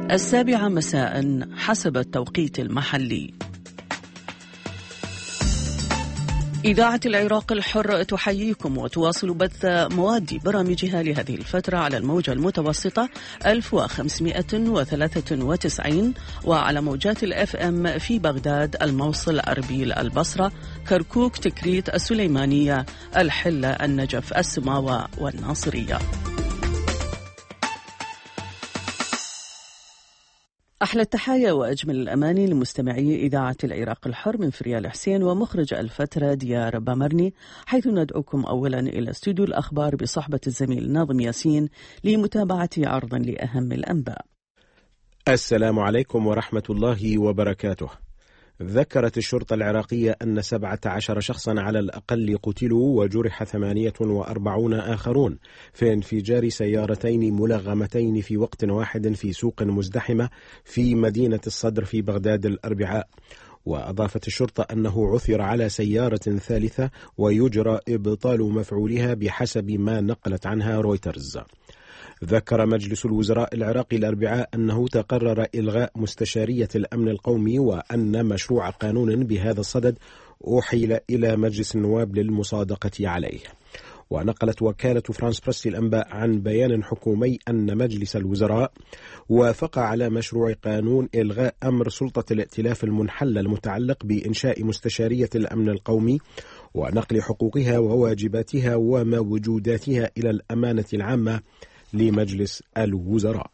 7 مساء حسب التوقيت المحلي. إذاعة العراق الحر تحييكم وتواصل بث مواد برامجها لهذه الفترة على الموجة المتوسطة 1593 وعلى موجات الFM في بغداد، الموصل، أربيل، البصرة، كركوك، تكريت، السليمانية، الحلة، النجف، السماوة والناصرية. أحلى التحايا وأجمل الأماني لمستمعي إذاعة العراق الحر من فريال حسين ومخرج الفترة ديار بامرني، حيث ندعوكم أولا إلى استوديو الأخبار بصحبة الزميل ناظم ياسين لمتابعة عرض لأهم الأنباء. السلام عليكم ورحمة الله وبركاته. ذكرت الشرطة العراقية أن 17 شخصا على الأقل قتلوا وجرح 48 آخرون في انفجار سيارتين ملغمتين في وقت واحد في سوق مزدحمة في مدينة الصدر في بغداد الأربعاء. وأضافت الشرطة أنه عثر على سيارة ثالثة ويجرى إبطال مفعولها بحسب ما نقلت عنها رويترز. ذكر مجلس الوزراء العراقي الأربعاء أنه تقرر إلغاء مستشارية الأمن القومي وأن مشروع قانون بهذا الصدد أحيل إلى مجلس النواب للمصادقة عليه. ونقلت وكالة فرانس بريس الأنباء عن بيان حكومي أن مجلس الوزراء وافق على مشروع قانون إلغاء أمر سلطة الائتلاف المنحلة المتعلق بإنشاء مستشارية الأمن القومي ونقل حقوقها وواجباتها وموجوداتها إلى الأمانة العامة لمجلس الوزراء.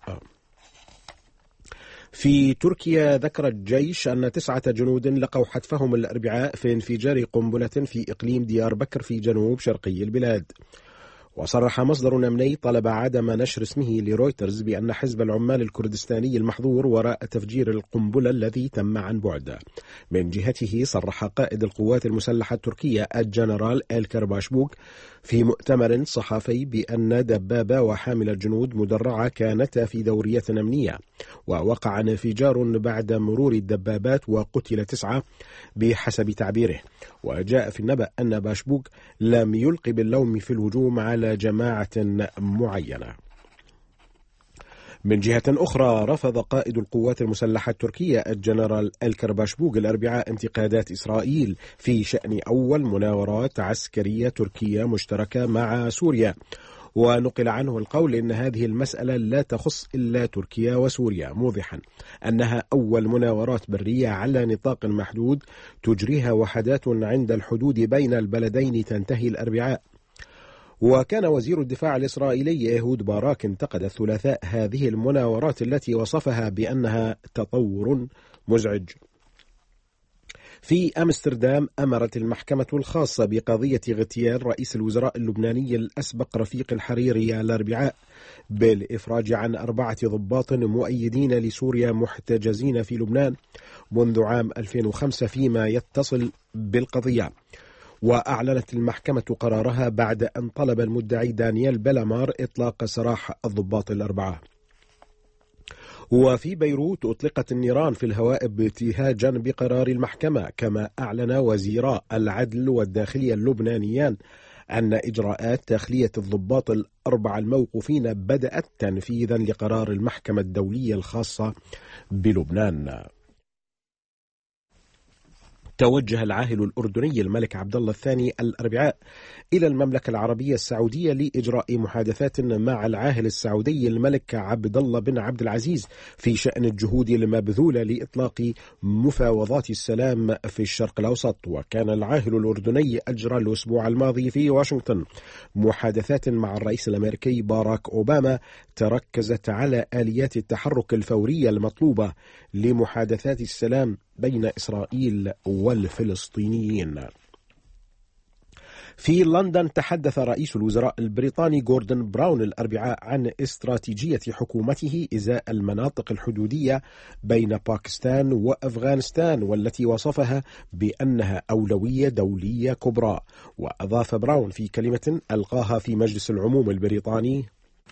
في تركيا ذكر الجيش أن 9 جنود لقوا حتفهم الأربعاء في انفجار قنبلة في إقليم ديار بكر في جنوب شرقي البلاد. وصرح مصدر أمني طلب عدم نشر اسمه لرويترز بأن حزب العمال الكردستاني المحظور وراء تفجير القنبلة الذي تم عن بعد. من جهته صرح قائد القوات المسلحة التركية الجنرال إلكر باشبوك في مؤتمر صحفي بأن دبابة وحاملة جنود مدرعة كانتا في دورية أمنية، ووقع انفجار بعد مرور الدبابات وقتل 9 بحسب تعبيره. وجاء في النبأ أن باشبوك لم يلقي باللوم في الهجوم على جماعة معينة. من جهة أخرى رفض قائد القوات المسلحة التركية الجنرال إلكر باشبوك الأربعاء انتقادات إسرائيل في شأن أول مناورات عسكرية تركية مشتركة مع سوريا، ونقل عنه القول إن هذه المسألة لا تخص إلا تركيا وسوريا، موضحا أنها أول مناورات برية على نطاق محدود تجريها وحدات عند الحدود بين البلدين تنتهي الأربعاء. وكان وزير الدفاع الإسرائيلي يهود باراك انتقد الثلاثاء هذه المناورات التي وصفها بأنها تطور مزعج. في أمستردام أمرت المحكمة الخاصة بقضية اغتيال رئيس الوزراء اللبناني الأسبق رفيق الحريري الأربعاء بالإفراج عن 4 ضباط مؤيدين لسوريا محتجزين في لبنان منذ عام 2005 فيما يتصل بالقضية. وأعلنت المحكمة قرارها بعد أن طلب المدعي دانيال بلامار إطلاق سراح الضباط الأربعة. وفي بيروت أطلقت النيران في الهواء ابتهاجا بقرار المحكمة، كما أعلن وزيرا العدل والداخلية اللبنانيان أن إجراءات تخلية الضباط ال4 الموقوفين بدأت تنفيذا لقرار المحكمة الدولية الخاصة بلبنان. توجه العاهل الأردني الملك عبد الله الثاني الأربعاء إلى المملكة العربية السعودية لإجراء محادثات مع العاهل السعودي الملك عبد الله بن عبد العزيز في شأن الجهود المبذولة لإطلاق مفاوضات السلام في الشرق الأوسط. وكان العاهل الأردني أجرى الأسبوع الماضي في واشنطن محادثات مع الرئيس الأمريكي باراك أوباما تركزت على آليات التحرك الفورية المطلوبة لمحادثات السلام بين إسرائيل والفلسطينيين. في لندن تحدث رئيس الوزراء البريطاني غوردون براون الأربعاء عن استراتيجية حكومته إزاء المناطق الحدودية بين باكستان وأفغانستان، والتي وصفها بأنها أولوية دولية كبرى. وأضاف براون في كلمة ألقاها في مجلس العموم البريطاني: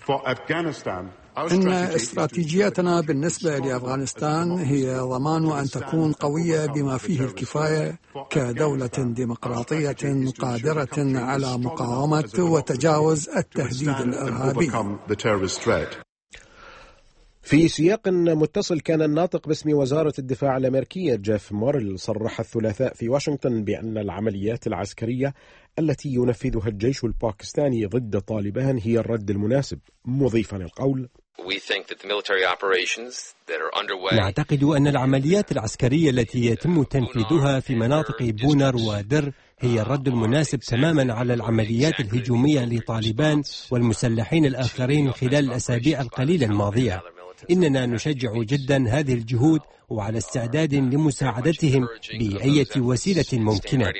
إن استراتيجيتنا بالنسبة لأفغانستان هي ضمان أن تكون قوية بما فيه الكفاية كدولة ديمقراطية قادرة على مقاومة وتجاوز التهديد الإرهابي. في سياق متصل، كان الناطق باسم وزارة الدفاع الأمريكية جيف موريل صرح الثلاثاء في واشنطن بأن العمليات العسكرية التي ينفذها الجيش الباكستاني ضد طالبان هي الرد المناسب، مضيفا القول: نعتقد أن العمليات العسكرية التي يتم تنفيذها في مناطق بونر ودر هي الرد المناسب تماما على العمليات الهجومية لطالبان والمسلحين الآخرين خلال الأسابيع القليلة الماضية. إننا نشجع جدا هذه الجهود وعلى استعداد لمساعدتهم بأي وسيلة ممكنة.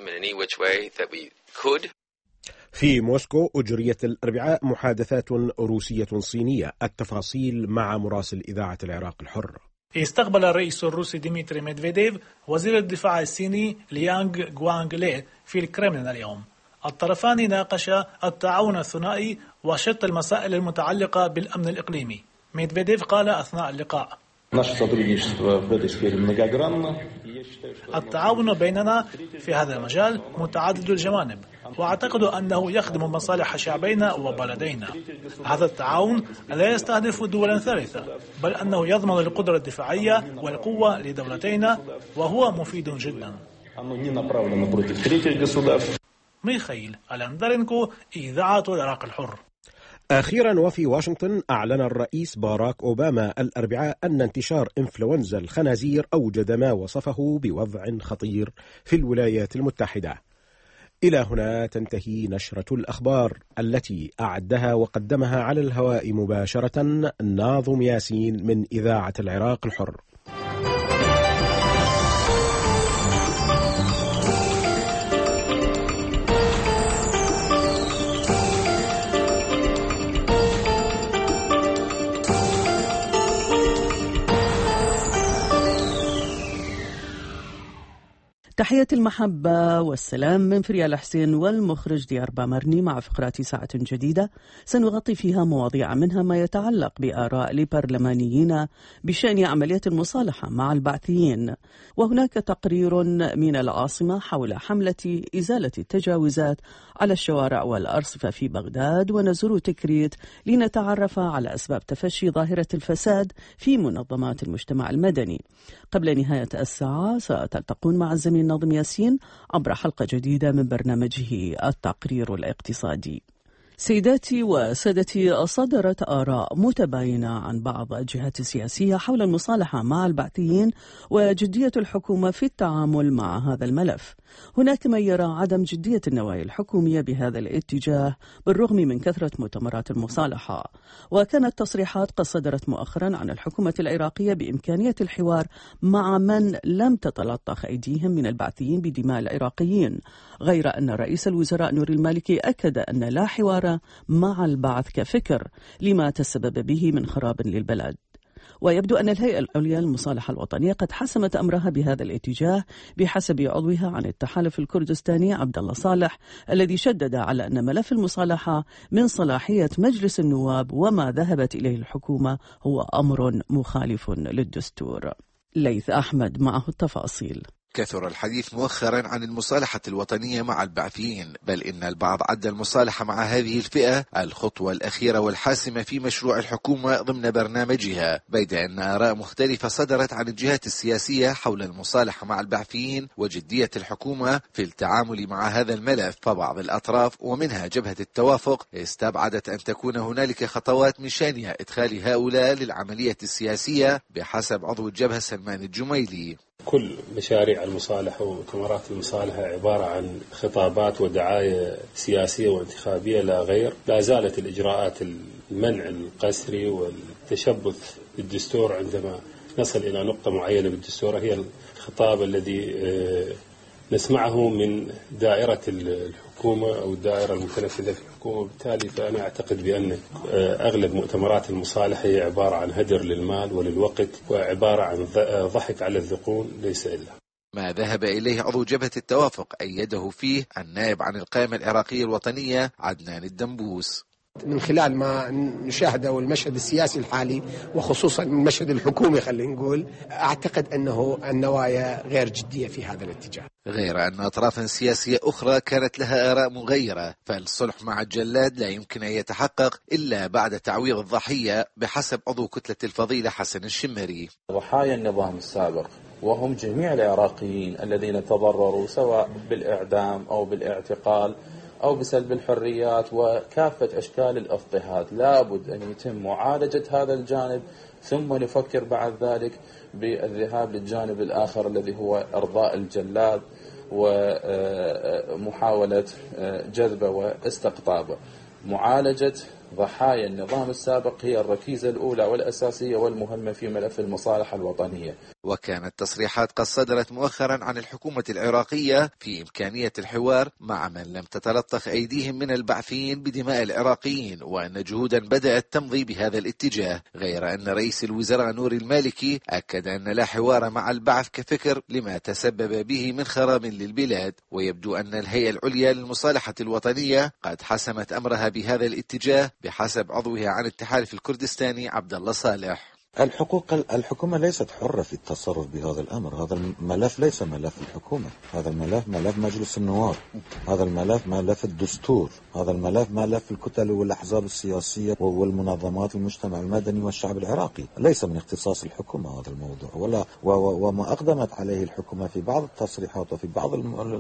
في موسكو أجريت الأربعاء محادثات روسية صينية. التفاصيل مع مراسل إذاعة العراق الحر. استقبل الرئيس الروسي ديمتري ميدفيديف وزير الدفاع الصيني ليانغ غوانغ لي في الكرملين اليوم. الطرفان ناقشا التعاون الثنائي وشتى المسائل المتعلقة بالأمن الإقليمي. ميدفيديف قال أثناء اللقاء: التعاون بيننا في هذا المجال متعدد الجوانب، وأعتقد أنه يخدم مصالح شعبينا وبلدينا. هذا التعاون لا يستهدف دولا ثالثة، بل أنه يضمن القدرة الدفاعية والقوة لدولتينا، وهو مفيد جدا. ميخائيل ألاندرينكو، إذاعة العراق الحر. أخيرا، وفي واشنطن أعلن الرئيس باراك أوباما الأربعاء أن انتشار إنفلونزا الخنازير أوجد ما وصفه بوضع خطير في الولايات المتحدة. إلى هنا تنتهي نشرة الأخبار التي أعدها وقدمها على الهواء مباشرة ناظم ياسين من إذاعة العراق الحر. تحية المحبة والسلام من فريال حسين والمخرج ديار بامرني، مع فقرات ساعة جديدة سنغطي فيها مواضيع منها ما يتعلق بآراء لبرلمانيين بشأن عملية المصالحة مع البعثيين، وهناك تقرير من العاصمة حول حملة إزالة التجاوزات على الشوارع والأرصفة في بغداد، ونزور تكريت لنتعرف على أسباب تفشي ظاهرة الفساد في منظمات المجتمع المدني. قبل نهاية الساعة ستلتقون مع الزميل ناظم ياسين عبر حلقة جديدة من برنامجه التقرير الاقتصادي. سيداتي وسادتي، صدرت آراء متباينة عن بعض الجهات السياسية حول المصالحة مع البعثيين وجدية الحكومة في التعامل مع هذا الملف. هناك من يرى عدم جدية النوايا الحكومية بهذا الاتجاه بالرغم من كثرة مؤتمرات المصالحة، وكانت تصريحات قد صدرت مؤخرا عن الحكومة العراقية بإمكانية الحوار مع من لم تتلطخ أيديهم من البعثيين بدماء العراقيين، غير أن رئيس الوزراء نوري المالكي أكد أن لا حوار مع البعث كفكر لما تسبب به من خراب للبلد. ويبدو أن الهيئة العليا للمصالحة الوطنية قد حسمت أمرها بهذا الاتجاه بحسب عضوها عن التحالف الكردستاني عبد الله صالح، الذي شدد على أن ملف المصالحة من صلاحية مجلس النواب، وما ذهبت إليه الحكومة هو أمر مخالف للدستور. ليث أحمد معه التفاصيل. كثر الحديث مؤخرا عن المصالحة الوطنية مع البعثيين، بل إن البعض عد المصالحة مع هذه الفئة الخطوة الأخيرة والحاسمة في مشروع الحكومة ضمن برنامجها، بيد أن آراء مختلفة صدرت عن الجهات السياسية حول المصالحة مع البعثيين وجدية الحكومة في التعامل مع هذا الملف. فبعض الأطراف ومنها جبهة التوافق استبعدت أن تكون هنالك خطوات من شأنها إدخال هؤلاء للعملية السياسية بحسب عضو الجبهة سلمان الجميلي. كل مشاريع المصالحة ومؤتمرات المصالحة عبارة عن خطابات ودعاية سياسية وانتخابية لا غير. لا زالت الإجراءات المنع القسري والتشبث بالدستور عندما نصل إلى نقطة معينة بالدستور هي الخطاب الذي نسمعه من دائرة الحكومة أو الدائرة المتنفذة في الحكومة. بالتالي فأنا أعتقد بأن أغلب مؤتمرات المصالحة هي عبارة عن هدر للمال وللوقت، وعبارة عن ضحك على الذقون ليس إلا. ما ذهب إليه عضو جبهة التوافق أيده فيه النائب عن القائمة العراقية الوطنية عدنان الدنبوس. من خلال ما نشاهده المشهد السياسي الحالي وخصوصا المشهد الحكومي خلينا نقول، أعتقد أنه النوايا غير جدية في هذا الاتجاه. غير أن أطراف سياسية أخرى كانت لها آراء مغيرة، فالصلح مع الجلاد لا يمكن أن يتحقق إلا بعد تعويض الضحية بحسب عضو كتلة الفضيلة حسن الشمري. ضحايا النظام السابق وهم جميع العراقيين الذين تضرروا سواء بالإعدام أو بالاعتقال أو بسلب الحريات وكافة أشكال الاضطهاد، لابد أن يتم معالجة هذا الجانب ثم نفكر بعد ذلك بالذهاب للجانب الآخر الذي هو إرضاء الجلاد ومحاولة جذبه واستقطابه. معالجة ضحايا النظام السابق هي الركيزة الأولى والأساسية والمهمة في ملف المصالحة الوطنية. وكانت تصريحات قد صدرت مؤخرا عن الحكومة العراقية في إمكانية الحوار مع من لم تتلطخ أيديهم من البعثيين بدماء العراقيين، وأن جهودا بدأت تمضي بهذا الاتجاه، غير أن رئيس الوزراء نور المالكي أكد أن لا حوار مع البعث كفكر لما تسبب به من خراب للبلاد. ويبدو أن الهيئة العليا للمصالحة الوطنية قد حسمت أمرها بهذا الاتجاه بحسب عضوها عن التحالف الكردستاني عبد الله صالح. الحكومة ليست حرة في التصرف بهذا الأمر. هذا الملف ليس ملف الحكومة، هذا الملف ملف مجلس النواب، هذا الملف ملف الدستور، هذا الملف ملف الكتل والأحزاب السياسية والمنظمات المجتمع المدني والشعب العراقي. ليس من اختصاص الحكومة هذا الموضوع، وما أقدمت عليه الحكومة في بعض التصريحات وفي بعض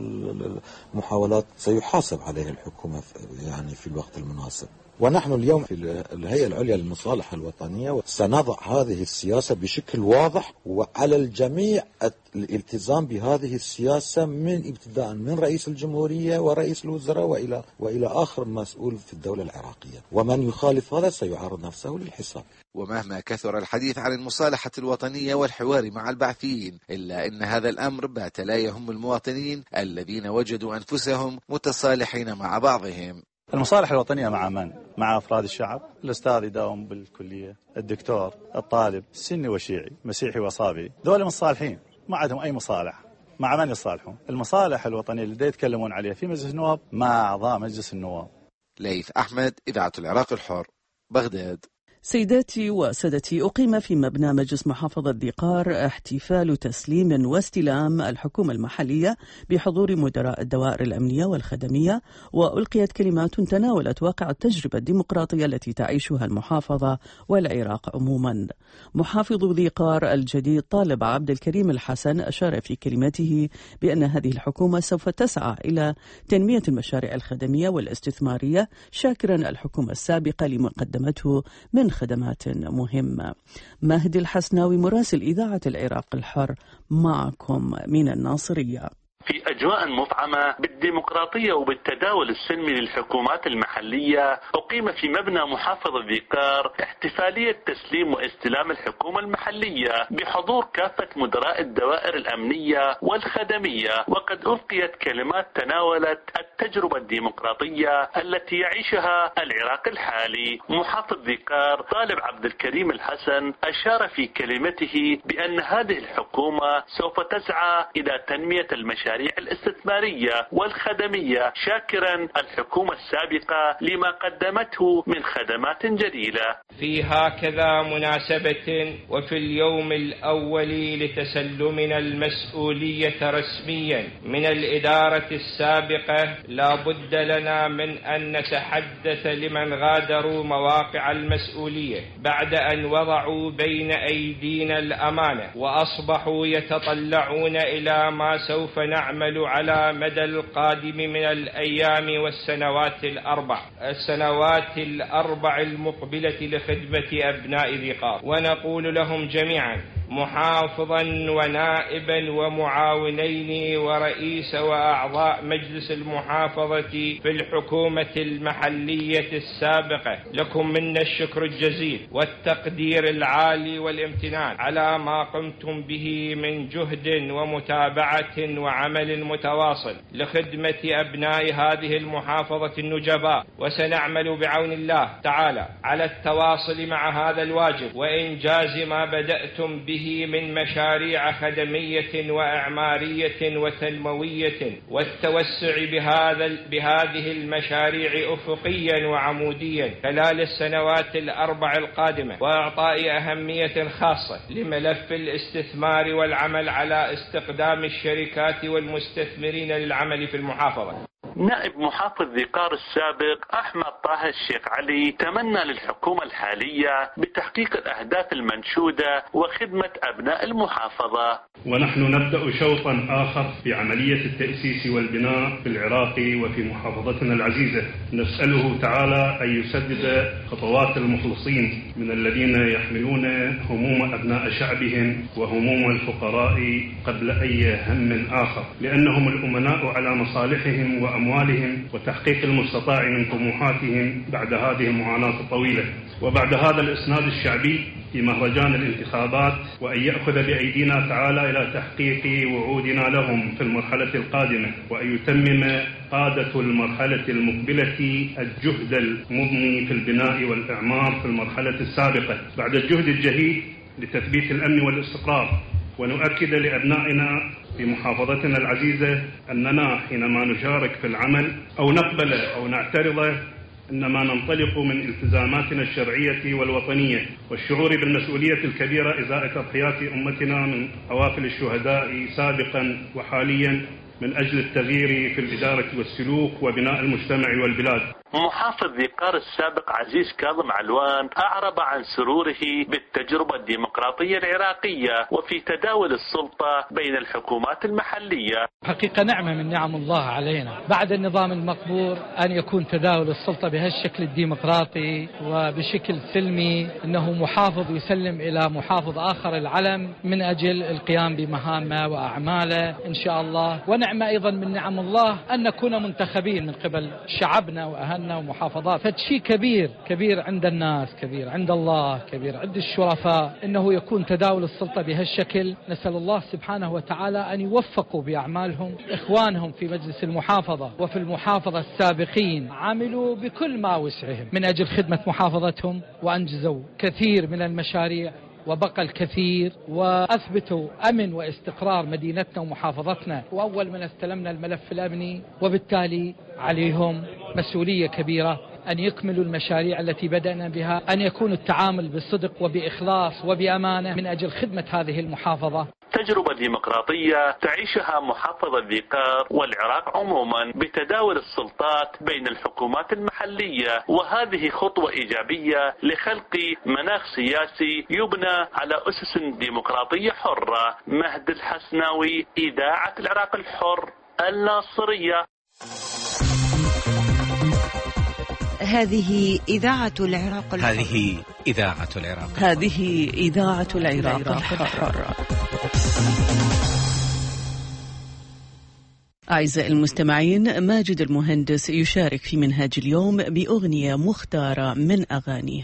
المحاولات سيحاسب عليه الحكومة يعني في الوقت المناسب. ونحن اليوم في الهيئة العليا للمصالحة الوطنية سنضع هذه السياسة بشكل واضح، وعلى الجميع الالتزام بهذه السياسة من ابتداء من رئيس الجمهورية ورئيس الوزراء وإلى آخر مسؤول في الدولة العراقية، ومن يخالف هذا سيعرض نفسه للحساب. ومهما كثر الحديث عن المصالحة الوطنية والحوار مع البعثيين، إلا أن هذا الأمر بات لا يهم المواطنين الذين وجدوا أنفسهم متصالحين مع بعضهم. المصالحة الوطنية مع من؟ مع أفراد الشعب. الأستاذ يداوم بالكلية، الدكتور، الطالب، السني والشيعي، مسيحي وصابي، دول مصالحين، ما عندهم أي مصالحة. مع من يصالحون؟ المصالحة الوطنية اللي يتكلمون عليها في مجلس النواب مع أعضاء مجلس النواب. ليث أحمد، إذاعة العراق الحر، بغداد. سيداتي وسادتي، أقيم في مبنى مجلس محافظة ذي قار احتفال تسليم واستلام الحكومة المحلية بحضور مدراء الدوائر الأمنية والخدمية، وألقيت كلمات تناولت واقع التجربة الديمقراطية التي تعيشها المحافظة والعراق عموما. محافظ ذي قار الجديد طالب عبد الكريم الحسن أشار في كلمته بأن هذه الحكومة سوف تسعى إلى تنمية المشاريع الخدمية والاستثمارية، شاكرا الحكومة السابقة لما قدمته من خدمات مهمة. مهدي الحسناوي مراسل إذاعة العراق الحر معكم من الناصرية. في أجواء مفعمة بالديمقراطية وبالتداول السلمي للحكومات المحلية، أقيم في مبنى محافظة ذي قار احتفالية تسليم واستلام الحكومة المحلية بحضور كافة مدراء الدوائر الأمنية والخدمية، وقد ألقيت كلمات تناولت التجربة الديمقراطية التي يعيشها العراق الحالي. محافظ ذي قار طالب عبد الكريم الحسن أشار في كلمته بأن هذه الحكومة سوف تسعى إلى تنمية المشاريع الاستثمارية والخدمية، شاكرا الحكومة السابقة لما قدمته من خدمات جليلة. في هكذا مناسبة وفي اليوم الأول لتسلمنا المسؤولية رسميا من الإدارة السابقة، لا بد لنا من أن نتحدث لمن غادروا مواقع المسؤولية بعد أن وضعوا بين أيدينا الأمانة وأصبحوا يتطلعون إلى ما سوف نعمل على مدى القادم من الأيام والسنوات الأربع المقبلة لخدمة أبناء ذي قار. ونقول لهم جميعا محافظا ونائبا ومعاونين ورئيس وأعضاء مجلس المحافظة في الحكومة المحلية السابقة، لكم منا الشكر الجزيل والتقدير العالي والامتنان على ما قمتم به من جهد ومتابعة وعمل متواصل لخدمة أبناء هذه المحافظة النجباء. وسنعمل بعون الله تعالى على التواصل مع هذا الواجب وإنجاز ما بدأتم به به من مشاريع خدمية وإعمارية وتنموية، والتوسع بهذه المشاريع أفقيا وعموديا خلال السنوات الأربع القادمة، وإعطاء أهمية خاصة لملف الاستثمار والعمل على استقدام الشركات والمستثمرين للعمل في المحافظة. نائب محافظ ذقار السابق أحمد طه الشيخ علي تمنى للحكومة الحالية بتحقيق الأهداف المنشودة وخدمة أبناء المحافظة. ونحن نبدأ شوطا آخر في عملية التأسيس والبناء في العراق وفي محافظتنا العزيزة، نسأله تعالى أن يسدد خطوات المخلصين من الذين يحملون هموم أبناء شعبهم وهموم الفقراء قبل أي هم آخر، لأنهم الأمناء على مصالحهم وأموالهم وتحقيق المستطاع من طموحاتهم بعد هذه المعاناة الطويلة وبعد هذا الإسناد الشعبي في مهرجان الانتخابات، وأن يأخذ بأيدينا تعالى إلى تحقيق وعودنا لهم في المرحلة القادمة، وأن يتمم قادة المرحلة المقبلة الجهد المضني في البناء والإعمار في المرحلة السابقة بعد الجهد الجهيد لتثبيت الأمن والاستقرار. ونؤكد لأبنائنا في محافظتنا العزيزة أننا حينما نشارك في العمل أو نقبل أو نعترض إنما ننطلق من التزاماتنا الشرعية والوطنية والشعور بالمسؤولية الكبيرة إزاء تضحيات أمتنا من قوافل الشهداء سابقا وحاليا من أجل التغيير في الإدارة والسلوك وبناء المجتمع والبلاد. محافظ ذقار السابق عزيز كاظم علوان أعرب عن سروره بالتجربة الديمقراطية العراقية وفي تداول السلطة بين الحكومات المحلية. حقيقة نعمة من نعم الله علينا بعد النظام المقبور أن يكون تداول السلطة بهالشكل الديمقراطي وبشكل سلمي، أنه محافظ يسلم إلى محافظ آخر العلم من أجل القيام بمهامه وأعماله إن شاء الله. ونعمة أيضا من نعم الله أن نكون منتخبين من قبل شعبنا وأهلنا ومحافظات، فشيء كبير عند الناس، كبير عند الله، كبير عند الشرفاء، إنه يكون تداول السلطة بهالشكل. نسأل الله سبحانه وتعالى أن يوفقوا بأعمالهم إخوانهم في مجلس المحافظة وفي المحافظة السابقين، عملوا بكل ما وسعهم من أجل خدمة محافظتهم وأنجزوا كثير من المشاريع وبقى الكثير، وأثبتوا أمن واستقرار مدينتنا ومحافظتنا، وأول من استلمنا الملف الأمني، وبالتالي عليهم مسؤولية كبيرة أن يكملوا المشاريع التي بدأنا بها، أن يكون التعامل بصدق وبإخلاص وبأمانة من أجل خدمة هذه المحافظة. تجربة ديمقراطية تعيشها محافظة ذقار والعراق عموما بتداول السلطات بين الحكومات المحلية، وهذه خطوة إيجابية لخلق مناخ سياسي يبنى على أسس ديمقراطية حرة. مهد الحسناوي، إذاعة العراق الحر، الناصرية. هذه إذاعة العراق الحر. هذه إذاعة العراق. هذه إذاعة العراق الحر. أعزائي المستمعين، ماجد المهندس يشارك في منهاج اليوم بأغنية مختارة من أغانيه.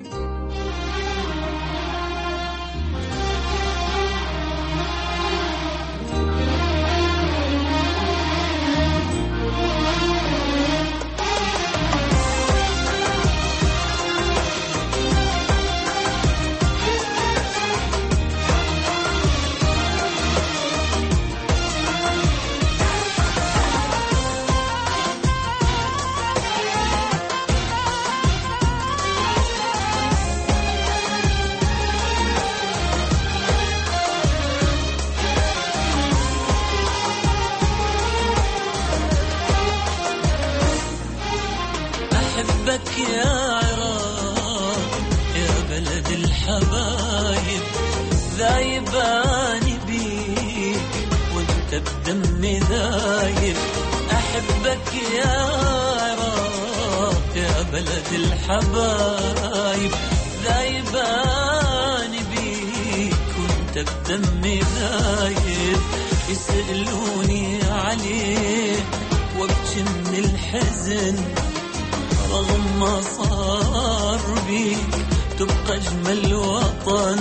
ذايباني بيك وانت بدمي ذايب، احبك يا عراق يا بلد الحبايب، ذايباني بيك وانت بدمي ذايب، يسألوني عليك وابكي من الحزن رغم ما صار بيك، تبقى اجمل وطن.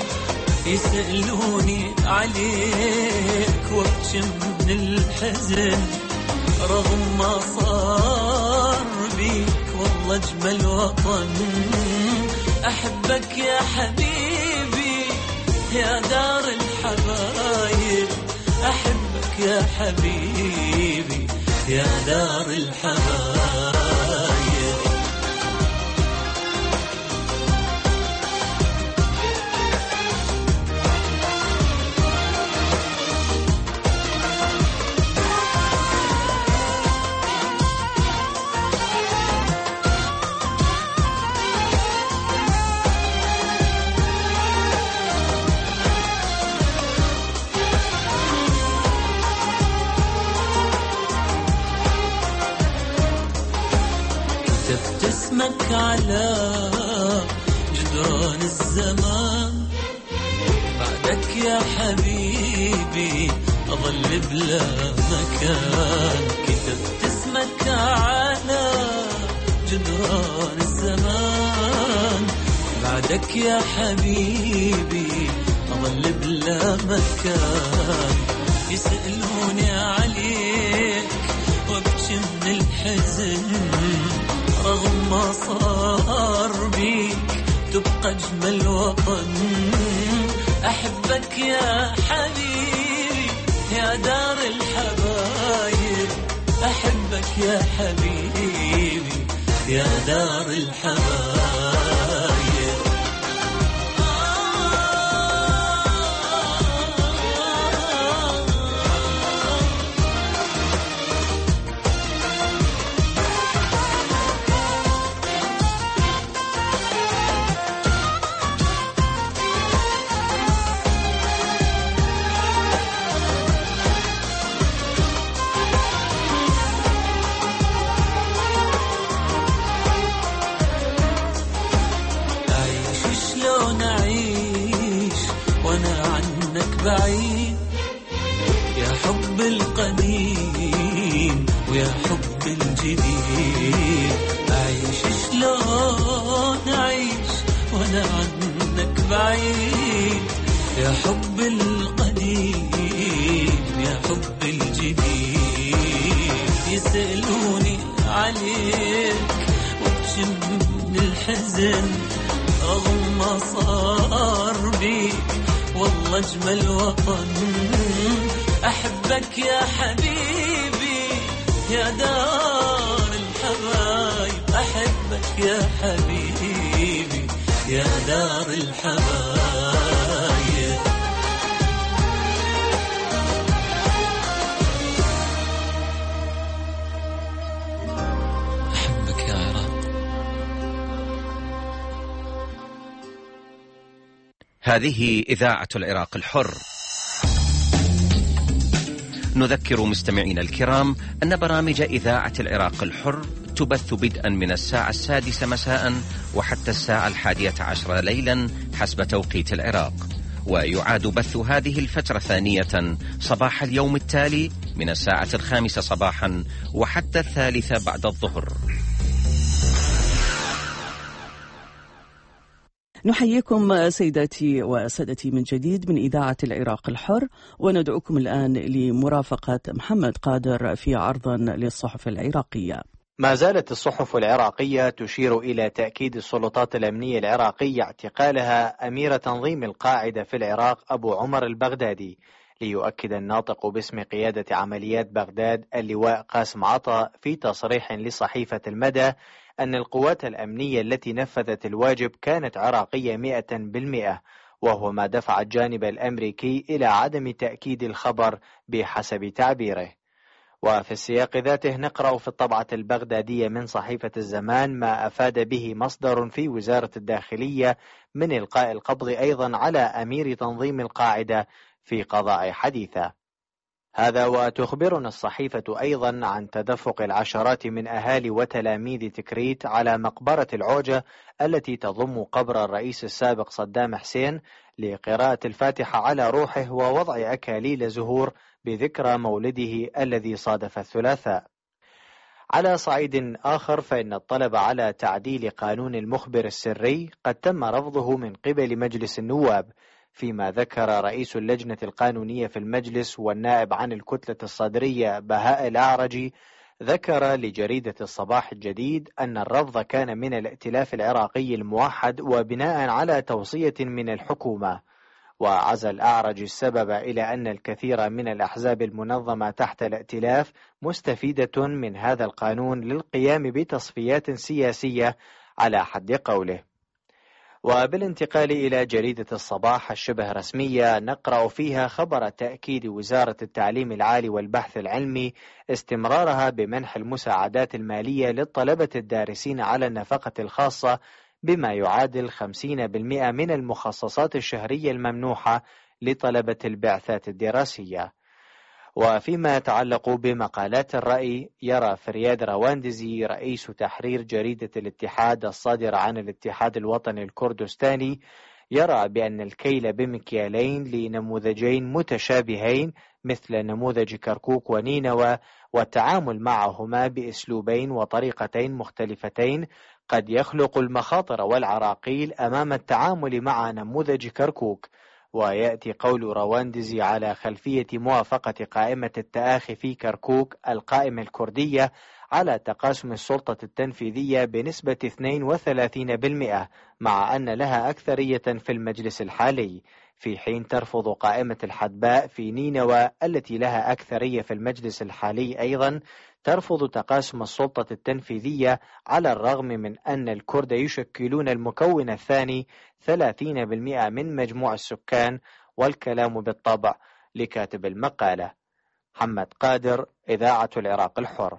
يسألوني عليك وابكي من الحزن رغم ما صار بيك، والله اجمل وطن. احبك يا حبيبي يا دار الحبايب أحبك يا حبيبي يا دار الحبايب. اسمك على جدران الزمان بعدك يا حبيبي أظل بلا مكان. كتبت اسمك على جدران الزمان بعدك يا حبيبي أظل بلا مكان. يسألوني عليك وابكي من الحزن رغم ما صار بيك تبقى أجمل وطن. أحبك يا حبيبي يا دار الحبايب أحبك يا حبيبي يا دار الحبايب. بعيد يا حب القديم ويا حب الجديد. أعيش شلون أعيش وأنا عنك بعيد يا حب القديم يا حب الجديد. يسألوني عليك وابكي من الحزن رغم ما صار بيك والله أجمل وطن. أحبك يا حبيبي يا دار الحبايب أحبك يا حبيبي يا دار الحبايب. أحبك يا عراق. هذه إذاعة العراق الحر. نذكر مستمعينا الكرام أن برامج إذاعة العراق الحر تبث بدءا من الساعة 6 مساء وحتى الساعة 11 ليلا حسب توقيت العراق، ويعاد بث هذه الفترة ثانية صباح اليوم التالي من الساعة 5 صباحا وحتى 3 بعد الظهر. نحييكم سيداتي وسادتي من جديد من إذاعة العراق الحر، وندعوكم الآن لمرافقة محمد قادر في عرض للصحف العراقية. ما زالت الصحف العراقية تشير إلى تأكيد السلطات الأمنية العراقية اعتقالها أمير تنظيم القاعدة في العراق أبو عمر البغدادي، ليؤكد الناطق باسم قيادة عمليات بغداد اللواء قاسم عطا في تصريح لصحيفة المدى أن القوات الأمنية التي نفذت الواجب كانت عراقية 100%، وهو ما دفع الجانب الأمريكي إلى عدم تأكيد الخبر بحسب تعبيره. وفي السياق ذاته نقرأ في الطبعة البغدادية من صحيفة الزمان ما أفاد به مصدر في وزارة الداخلية من إلقاء القبض أيضا على أمير تنظيم القاعدة في قضاء حديثة. هذا وتخبرنا الصحيفة أيضا عن تدفق العشرات من أهالي وتلاميذ تكريت على مقبرة العوجة التي تضم قبر الرئيس السابق صدام حسين لقراءة الفاتحة على روحه ووضع أكاليل زهور بذكرى مولده الذي صادف الثلاثاء. على صعيد آخر فإن الطلب على تعديل قانون المخبر السري قد تم رفضه من قبل مجلس النواب، فيما ذكر رئيس اللجنة القانونية في المجلس والنائب عن الكتلة الصدرية بهاء الأعرجي ذكر لجريدة الصباح الجديد أن الرفض كان من الائتلاف العراقي الموحد وبناء على توصية من الحكومة. وعزى الأعرج السبب إلى أن الكثير من الأحزاب المنظمة تحت الائتلاف مستفيدة من هذا القانون للقيام بتصفيات سياسية على حد قوله. وبالانتقال إلى جريدة الصباح الشبه رسمية نقرأ فيها خبر تأكيد وزارة التعليم العالي والبحث العلمي استمرارها بمنح المساعدات المالية للطلبة الدارسين على النفقة الخاصة بما يعادل 50% من المخصصات الشهرية الممنوحة لطلبة البعثات الدراسية. وفيما يتعلق بمقالات الرأي يرى فرياد رواندزي رئيس تحرير جريدة الاتحاد الصادرة عن الاتحاد الوطني الكردستاني يرى بأن الكيل بمكيالين لنموذجين متشابهين مثل نموذج كركوك ونينوى والتعامل معهما بأسلوبين وطريقتين مختلفتين قد يخلق المخاطر والعراقيل أمام التعامل مع نموذج كركوك. ويأتي قول رواندزي على خلفية موافقة قائمة التآخي في كركوك القائمة الكردية على تقاسم السلطة التنفيذية بنسبة 32%، مع أن لها أكثرية في المجلس الحالي، في حين ترفض قائمة الحدباء في نينوى التي لها أكثرية في المجلس الحالي أيضا ترفض تقاسم السلطة التنفيذية، على الرغم من أن الكرد يشكلون المكون الثاني 30% من مجموع السكان. والكلام بالطبع لكاتب المقالة محمد قادر، إذاعة العراق الحر.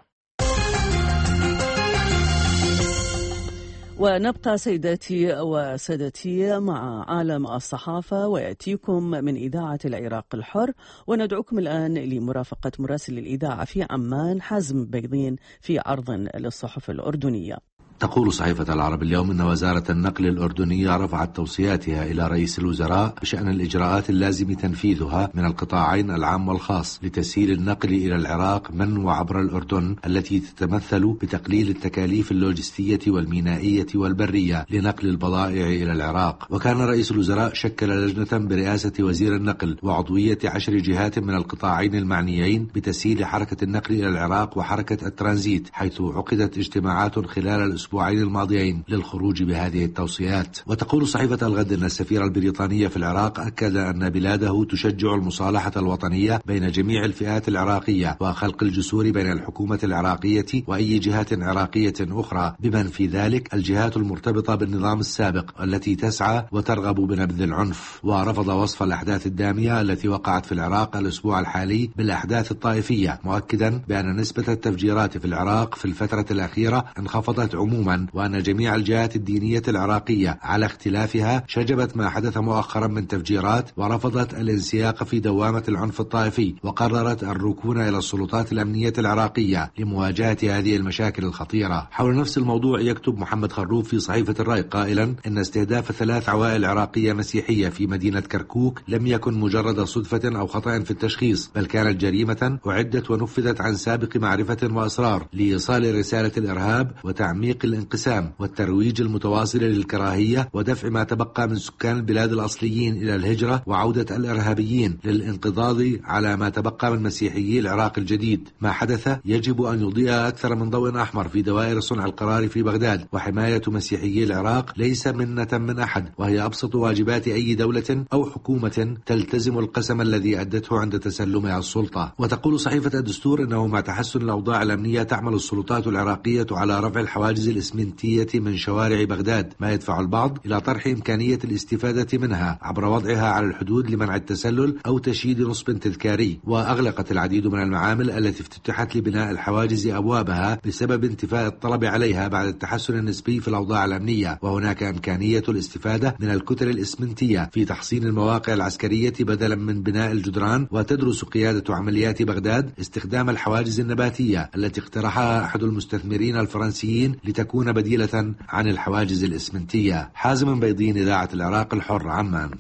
ونبقى سيداتي وسادتي مع عالم الصحافة ويأتيكم من إذاعة العراق الحر، وندعوكم الآن لمرافقة مراسل الإذاعة في عمان حازم بيضين في عرض للصحف الأردنية. تقول صحيفة العرب اليوم إن وزارة النقل الأردنية رفعت توصياتها إلى رئيس الوزراء بشأن الإجراءات اللازم تنفيذها من القطاعين العام والخاص لتسهيل النقل إلى العراق من وعبر الأردن، التي تتمثل بتقليل التكاليف اللوجستية والمينائية والبرية لنقل البضائع إلى العراق. وكان رئيس الوزراء شكل لجنة برئاسة وزير النقل وعضوية 10 جهات من القطاعين المعنيين بتسهيل حركة النقل إلى العراق وحركة الترانزيت، حيث عقدت اجتماعات خلال الأسبوعين الماضيين للخروج بهذه التوصيات. وتقول صحيفة الغد أن السفير البريطاني في العراق أكد أن بلاده تشجع المصالحة الوطنية بين جميع الفئات العراقية وخلق الجسور بين الحكومة العراقية وأي جهات عراقية أخرى، بمن في ذلك الجهات المرتبطة بالنظام السابق التي تسعى وترغب بنبذ العنف. ورفض وصف الأحداث الدامية التي وقعت في العراق الأسبوع الحالي بالأحداث الطائفية، مؤكدا بأن نسبة التفجيرات في العراق في الفترة الأخيرة انخفضت عموما، وأن جميع الجهات الدينية العراقية على اختلافها شجبت ما حدث مؤخرا من تفجيرات، ورفضت الانسياق في دوامة العنف الطائفي، وقررت الركون إلى السلطات الأمنية العراقية لمواجهة هذه المشاكل الخطيرة. حول نفس الموضوع يكتب محمد خروف في صحيفة الرأي قائلا إن استهداف 3 عوائل عراقية مسيحية في مدينة كركوك لم يكن مجرد صدفة أو خطأ في التشخيص، بل كانت جريمة أعدت ونفذت عن سابق معرفة وأسرار لإيصال رسالة الإرهاب وتعميق الانقسام والترويج المتواصل للكراهية ودفع ما تبقى من سكان البلاد الأصليين إلى الهجرة وعودة الإرهابيين للانقضاض على ما تبقى من مسيحيي العراق الجديد. ما حدث يجب أن يضيء أكثر من ضوء أحمر في دوائر صنع القرار في بغداد، وحماية مسيحيي العراق ليس منة من أحد، وهي أبسط واجبات أي دولة أو حكومة تلتزم القسم الذي أدته عند تسلمها السلطة. وتقول صحيفة الدستور إنه مع تحسن الأوضاع الأمنية تعمل السلطات العراقية على رفع الحواجز الإسمنتية من شوارع بغداد، ما يدفع البعض إلى طرح إمكانية الاستفادة منها عبر وضعها على الحدود لمنع التسلل أو تشييد نصب تذكاري. وأغلقت العديد من المعامل التي افتتحت لبناء الحواجز أبوابها بسبب انتفاء الطلب عليها بعد التحسن النسبي في الأوضاع الأمنية. وهناك إمكانية الاستفادة من الكتل الإسمنتية في تحصين المواقع العسكرية بدلا من بناء الجدران. وتدرس قيادة عمليات بغداد استخدام الحواجز النباتية التي اقترحها أحد المستثمرين الفرنسيين لتكون بديلة عن الحواجز الإسمنتية. حازم بيضين، إذاعة العراق الحر، عمان.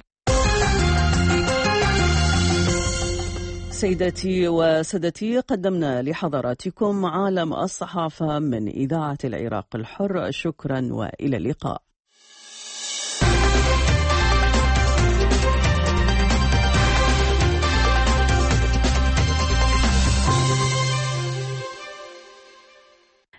سيداتي وسادتي، قدمنا لحضراتكم عالم الصحافة من إذاعة العراق الحر. شكرا وإلى اللقاء.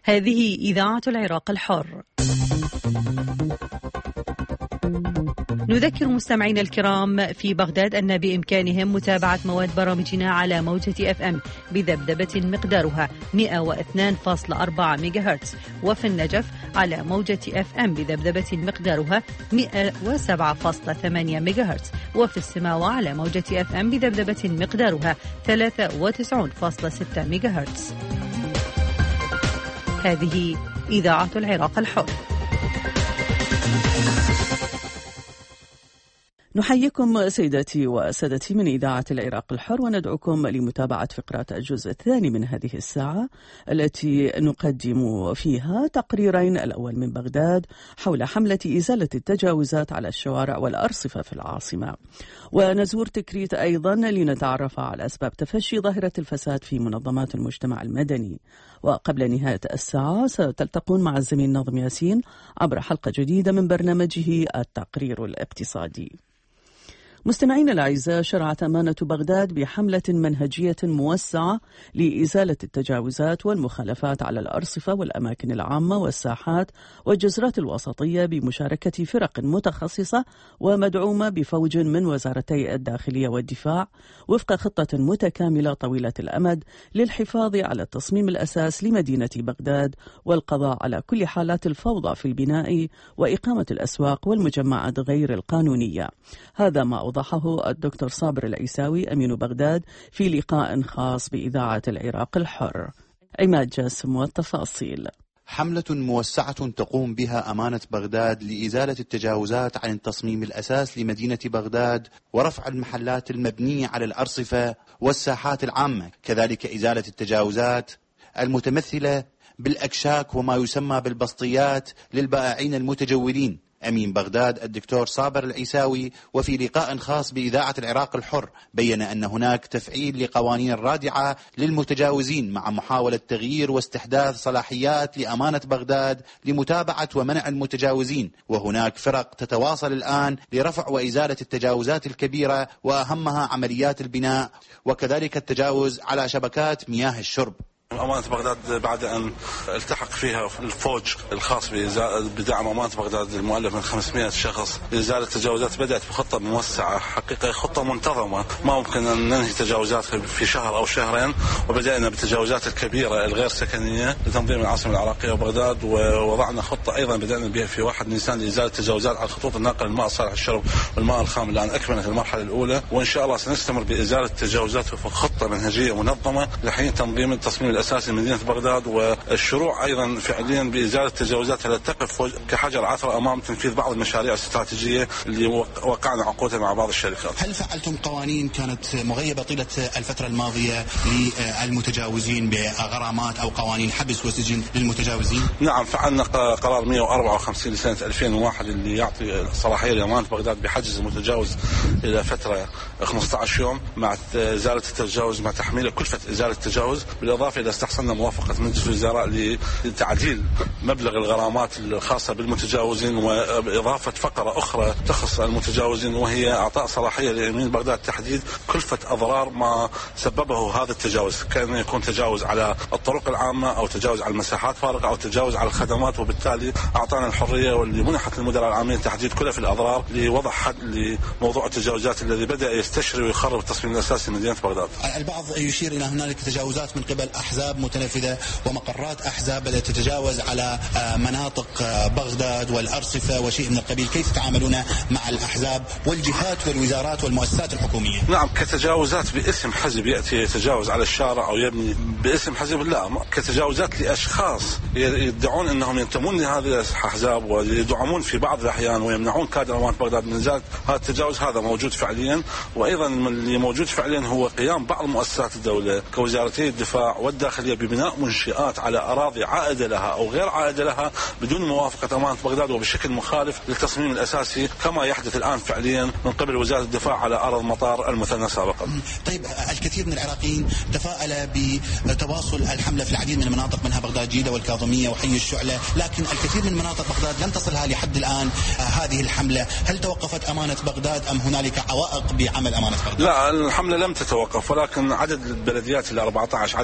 هذه إذاعة العراق الحر. نذكر مستمعينا الكرام في بغداد أن بإمكانهم متابعة مواد برامجنا على موجة FM بذبذبة مقدارها 102.4 ميجاهرتز، وفي النجف على موجة FM بذبذبة مقدارها 107.8 ميجاهرتز، وفي السماوة على موجة FM بذبذبة مقدارها 93.6 ميجاهرتز. هذه إذاعة العراق الحر. نحييكم سيداتي وسادتي من إذاعة العراق الحر، وندعوكم لمتابعة فقرات الجزء الثاني من هذه الساعة التي نقدم فيها تقريرين. الأول من بغداد حول حملة إزالة التجاوزات على الشوارع والأرصفة في العاصمة، ونزور تكريت أيضا لنتعرف على أسباب تفشي ظاهرة الفساد في منظمات المجتمع المدني. وقبل نهاية الساعة ستلتقون مع الزميل ناظم ياسين عبر حلقة جديدة من برنامجه التقرير الاقتصادي. مستمعينا الأعزاء، شرعت أمانة بغداد بحملة منهجية موسعة لإزالة التجاوزات والمخالفات على الأرصفة والأماكن العامة والساحات والجزرات الوسطية بمشاركة فرق متخصصة ومدعومة بفوج من وزارتي الداخلية والدفاع، وفق خطة متكاملة طويلة الأمد للحفاظ على التصميم الأساس لمدينة بغداد والقضاء على كل حالات الفوضى في البناء وإقامة الأسواق والمجمعات غير القانونية. هذا ما أوضحه الدكتور صابر العيساوي أمين بغداد في لقاء خاص بإذاعة العراق الحر. عماد جاسم والتفاصيل. حملة موسعة تقوم بها أمانة بغداد لإزالة التجاوزات عن التصميم الأساس لمدينة بغداد ورفع المحلات المبنية على الأرصفة والساحات العامة، كذلك إزالة التجاوزات المتمثلة بالأكشاك وما يسمى بالبسطيات للبائعين المتجولين. أمين بغداد الدكتور صابر العيساوي وفي لقاء خاص بإذاعة العراق الحر بيّن أن هناك تفعيل لقوانين الرادعة للمتجاوزين مع محاولة تغيير واستحداث صلاحيات لأمانة بغداد لمتابعة ومنع المتجاوزين، وهناك فرق تتواصل الآن لرفع وإزالة التجاوزات الكبيرة وأهمها عمليات البناء وكذلك التجاوز على شبكات مياه الشرب. أمانة بغداد بعد أن التحق فيها الفوج الخاص بدعم أمانة بغداد المؤلف من 500 شخص لإزالة التجاوزات، بدأت بخطة موسعة، حقيقة خطة منتظمة، ما ممكن أن ننهي تجاوزات في شهر أو شهرين، وبدأنا بالتجاوزات الكبيرة الغير سكنية لتنظيم العاصمة العراقية وبغداد، ووضعنا خطة أيضا بدأنا بها في 1 نيسان لإزالة التجاوزات على خطوط الناقل الماء صالح الشرب والماء الخام. الآن أكملت المرحلة الأولى، وإن شاء الله سنستمر بإزالة التجاوزات وفق خطة منهجية منظمة لحين تنظيم التصميم الأساسي لمدينة بغداد، والشروع أيضا فعليا بإزالة التجاوزات التي تقف كحجر عثرة أمام تنفيذ بعض المشاريع الاستراتيجية اللي وقعنا عقودها مع بعض الشركات. هل فعلتم قوانين كانت مغيبة طيلة الفترة الماضية للمتجاوزين بغرامات أو قوانين حبس وسجن للمتجاوزين؟ نعم، فعلنا قرار 154 لسنة 2001 اللي يعطي صلاحية لأمانة بغداد بحجز المتجاوز إلى فترة 15 يوم مع إزالة التجاوز، مع تحميل كلفة إزالة التجاوز، بالإضافة إلى استحسننا موافقة مجلس الوزراء لتعديل مبلغ الغرامات الخاصة بالمتجاوزين، وإضافة فقرة أخرى تخص المتجاوزين، وهي إعطاء صلاحية لأمين بغداد تحديد كلفة أضرار ما سببه هذا التجاوز، كان يكون تجاوز على الطرق العامة أو تجاوز على المساحات فارغة أو تجاوز على الخدمات، وبالتالي أعطانا الحرية واللي منحت للمدراء العامين تحديد كلف الأضرار لوضع حد لموضوع التجاوزات الذي بدأ يستشري ويخرب التصميم الأساسي لمدينة بغداد. البعض يشير إلى هنالك تجاوزات من قبل أحزاب متنفذة ومقرات أحزاب بدأت تتجاوز على مناطق بغداد والأرصفة وشيء من القبيل، كيف تتعاملون مع الأحزاب والجهات والوزارات والمؤسسات الحكومية؟ نعم، كتجاوزات باسم حزب يأتي يتجاوز على الشارع أو يبني باسم حزب، لا، كتجاوزات لأشخاص يدعون أنهم ينتمون لهذه الأحزاب ويدعمون في بعض الأحيان ويمنعون كادر أمانة بغداد من إزالة هذا التجاوز، هذا موجود فعليا. وأيضا اللي موجود فعليا هو قيام بعض مؤسسات الدولة كوزارتي الدفاع والداخلية ببناء منشآت على أراضي عائدة لها أو غير عائدة لها بدون موافقة أمانة بغداد وبشكل مخالف للتصميم الأساسي، كما يحدث الآن فعليا من قبل وزارة الدفاع على أرض مطار المثنى سابقا. طيب، الكثير من العراقيين تفاءل بتواصل الحملة في العديد من المناطق منها بغداد جيدة والكاظمية وحي الشعلة، لكن الكثير من مناطق بغداد لم تصلها لحد الآن هذه الحملة. هل توقفت أمانة بغداد أم هنالك عوائق بعمل أمانة بغداد؟ لا، الحملة لم تتوقف، ولكن عدد البلديات ال 14 عدد كبير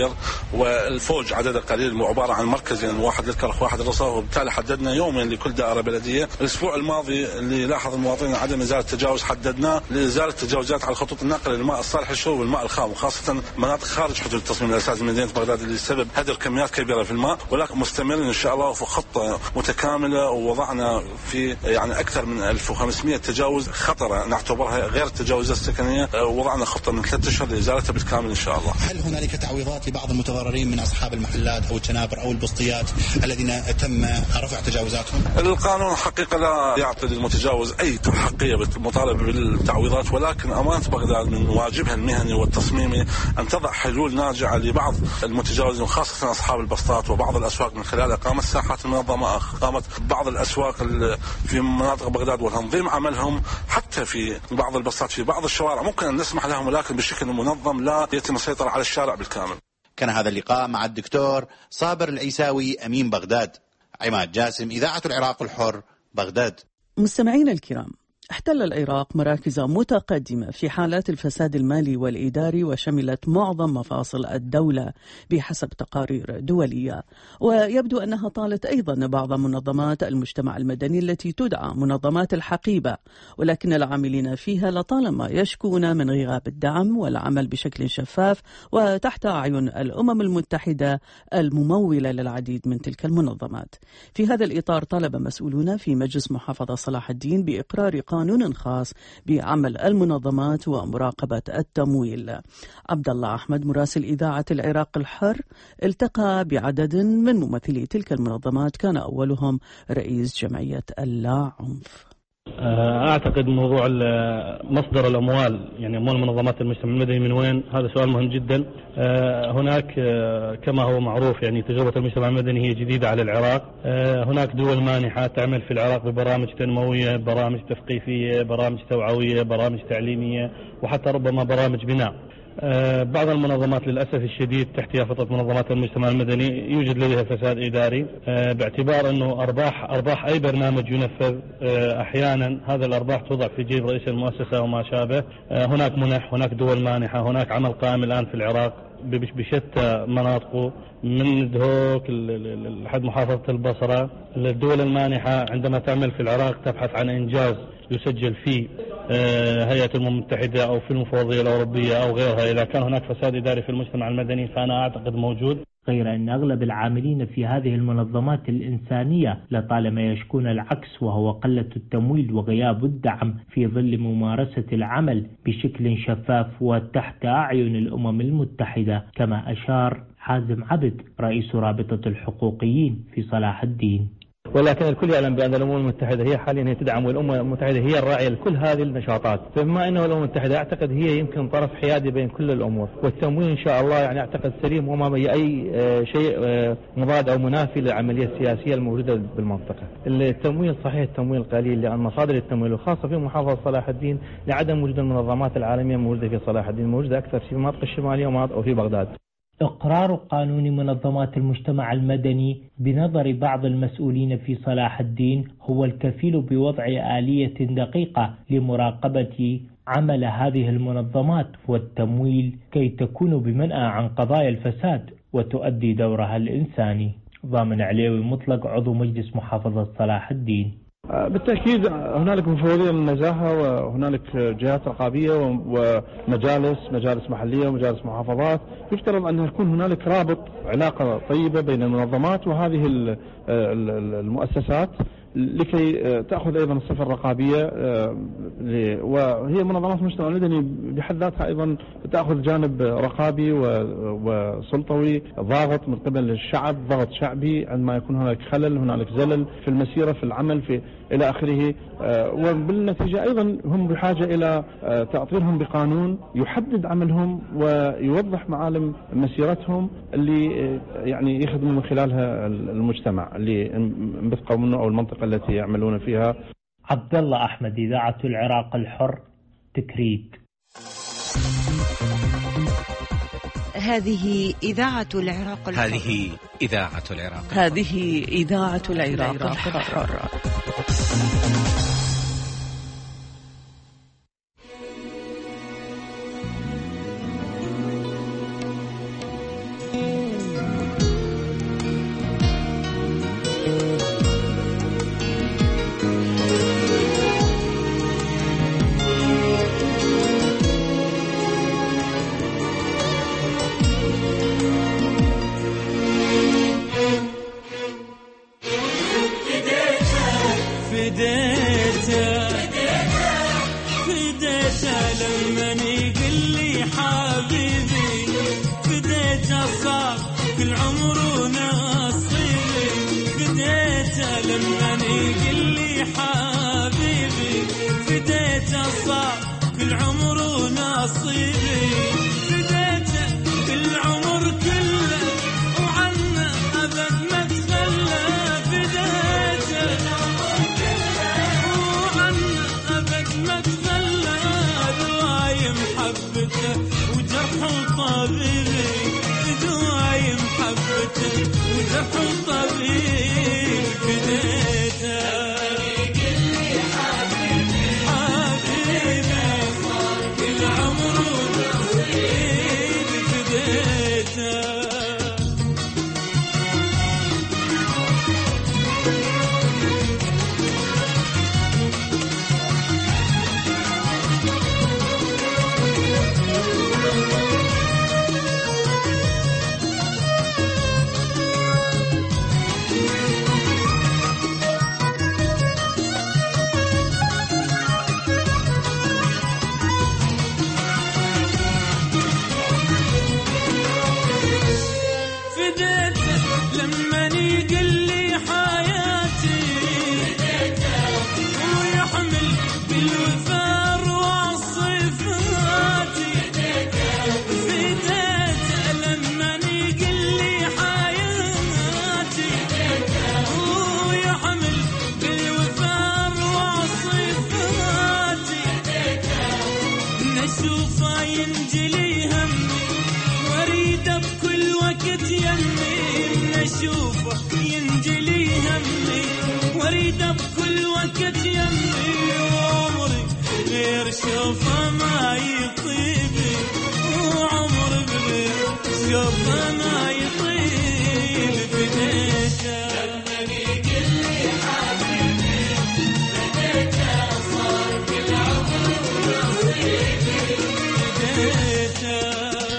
كبير، والفوج عدده قليل عبارة عن مركزين، واحد للكرخ واحد للرصاف، وبالتالي حددنا يومين لكل دائرة بلدية. الأسبوع الماضي اللي لاحظ المواطنين عدم إزالة التجاوز حددناه لإزالة التجاوزات على خطوط النقل للماء الصالح للشرب والماء الخام، وخاصة مناطق خارج حدود التصميم الأساسي مدينة بغداد اللي سبب هدر كميات كبيرة في الماء، ولكن مستمرين إن شاء الله في خطة متكاملة، ووضعنا في يعني أكثر من 1500 تجاوز خطرة نعتبرها غير التجاوزات السكنية، ووضعنا خطة من 3 أشهر لإزالتها بالكامل إن شاء الله. هل هنالك تعويضات لبعض المتضررين من أصحاب المحلات أو التنابر أو البسطيات الذين تم رفع تجاوزاتهم؟ القانون حقيقة لا يعطي للمتجاوز أي حقية بالمطالبة بالتعويضات، ولكن أمانة بغداد من واجبها المهني والتصميمي أن تضع حلول ناجعة لبعض المتجاوزين، وخاصة أصحاب البسطات وبعض الأسواق، من خلال إقامة ساحات منظمة، إقامة بعض الأسواق في مناطق بغداد وتنظيم عملهم، حتى في بعض البسطات في بعض الشوارع ممكن أن نسمح لهم، ولكن بشكل منظم لا يتم السيطرة على الشارع بالكامل. كان هذا اللقاء مع الدكتور صابر العيساوي أمين بغداد. عماد جاسم، إذاعة العراق الحر، بغداد. مستمعينا الكرام، احتل العراق مراكز متقدمة في حالات الفساد المالي والإداري، وشملت معظم مفاصل الدولة بحسب تقارير دولية، ويبدو أنها طالت أيضا بعض منظمات المجتمع المدني التي تدعى منظمات الحقيبة، ولكن العاملين فيها لطالما يشكون من غياب الدعم والعمل بشكل شفاف وتحت أعين الأمم المتحدة الممولة للعديد من تلك المنظمات. في هذا الإطار طلب مسؤولون في مجلس محافظة صلاح الدين بإقرار قانون خاص بعمل المنظمات ومراقبة التمويل. عبد الله أحمد مراسل إذاعة العراق الحر التقى بعدد من ممثلي تلك المنظمات، كان أولهم رئيس جمعية اللا عنف. أعتقد موضوع مصدر الأموال، يعني أموال منظمات المجتمع المدني من وين، هذا سؤال مهم جدا. هناك كما هو معروف يعني تجربة المجتمع المدني هي جديدة على العراق. هناك دول مانحة تعمل في العراق ببرامج تنموية، برامج تثقيفية، برامج توعوية، برامج تعليمية، وحتى ربما برامج بناء. بعض المنظمات للأسف الشديد تحت يافطة منظمات المجتمع المدني يوجد لديها فساد إداري، باعتبار أنه أرباح أي برنامج ينفذ أحيانا هذا الأرباح توضع في جيب رئيس المؤسسة وما شابه. هناك منح، هناك دول مانحة، هناك عمل قائم الآن في العراق بشتى مناطقه، من دهوك لحد محافظة البصرة. الدول المانحة عندما تعمل في العراق تبحث عن إنجاز يسجل فيه هيئة الأمم المتحدة أو في المفوضية الأوروبية أو غيرها. إذا كان هناك فساد إداري في المجتمع المدني فأنا أعتقد موجود. غير أن أغلب العاملين في هذه المنظمات الإنسانية لطالما يشكون العكس، وهو قلة التمويل وغياب الدعم في ظل ممارسة العمل بشكل شفاف وتحت أعين الأمم المتحدة، كما أشار حازم عبد رئيس رابطة الحقوقيين في صلاح الدين. ولكن الكل يعلم بأن الأمم المتحدة هي حاليا هي تدعم، والأمم المتحدة هي الراعية لكل هذه النشاطات، فبما أنه الأمم المتحدة أعتقد هي يمكن طرف حيادي بين كل الأمور، والتمويل إن شاء الله يعني أعتقد سليم وما بي أي شيء مضاد أو منافي للعملية السياسية الموجودة بالمنطقة. التمويل صحيح التمويل قليل، لأن مصادر التمويل وخاصة في محافظة صلاح الدين لعدم وجود المنظمات العالمية موجودة في صلاح الدين، موجودة أكثر في المناطق الشمالية وفي بغداد. إقرار قانون منظمات المجتمع المدني بنظر بعض المسؤولين في صلاح الدين هو الكفيل بوضع آلية دقيقة لمراقبة عمل هذه المنظمات والتمويل كي تكون بمنأى عن قضايا الفساد وتؤدي دورها الإنساني. ضامن عليوي مطلق، عضو مجلس محافظة صلاح الدين. بالتأكيد هنالك مفوضية للنزاهة، وهنالك جهات رقابية ومجالس محلية ومجالس محافظات. يفترض أن يكون هنالك رابط علاقة طيبة بين المنظمات وهذه المؤسسات لكي تأخذ أيضا الصفة الرقابية، وهي منظمات المجتمع المدني بحد ذاتها أيضا تأخذ جانب رقابي وسلطوي ضاغط من قبل الشعب، ضغط شعبي عندما يكون هناك خلل، هنالك زلل في المسيرة في العمل إلى آخره. وبالنتيجة أيضا هم بحاجة إلى تأطيرهم بقانون يحدد عملهم ويوضح معالم مسيرتهم اللي يعني يخدموا من خلالها المجتمع اللي بثقوا منه أو المنطقة التي يعملون فيها. عبد الله أحمد، إذاعة العراق الحر، تكريت. هذه إذاعة العراق الحر. هذه إذاعة العراق. هذه إذاعة العراق الحر. صار كل عمر ونصيبي فديته كل عمر كله وعنه أبد ما تخلى فديته وعنه أبد ما تخلى دواي محبته وجرح طبيبي دواي محبته وجرح طبيبي فديته شوفه ما يطيبي وعمر بغير شوفه ما يطيب فديته لما يقول لي حبيبي فديته صار كل عمر نصيبي فديته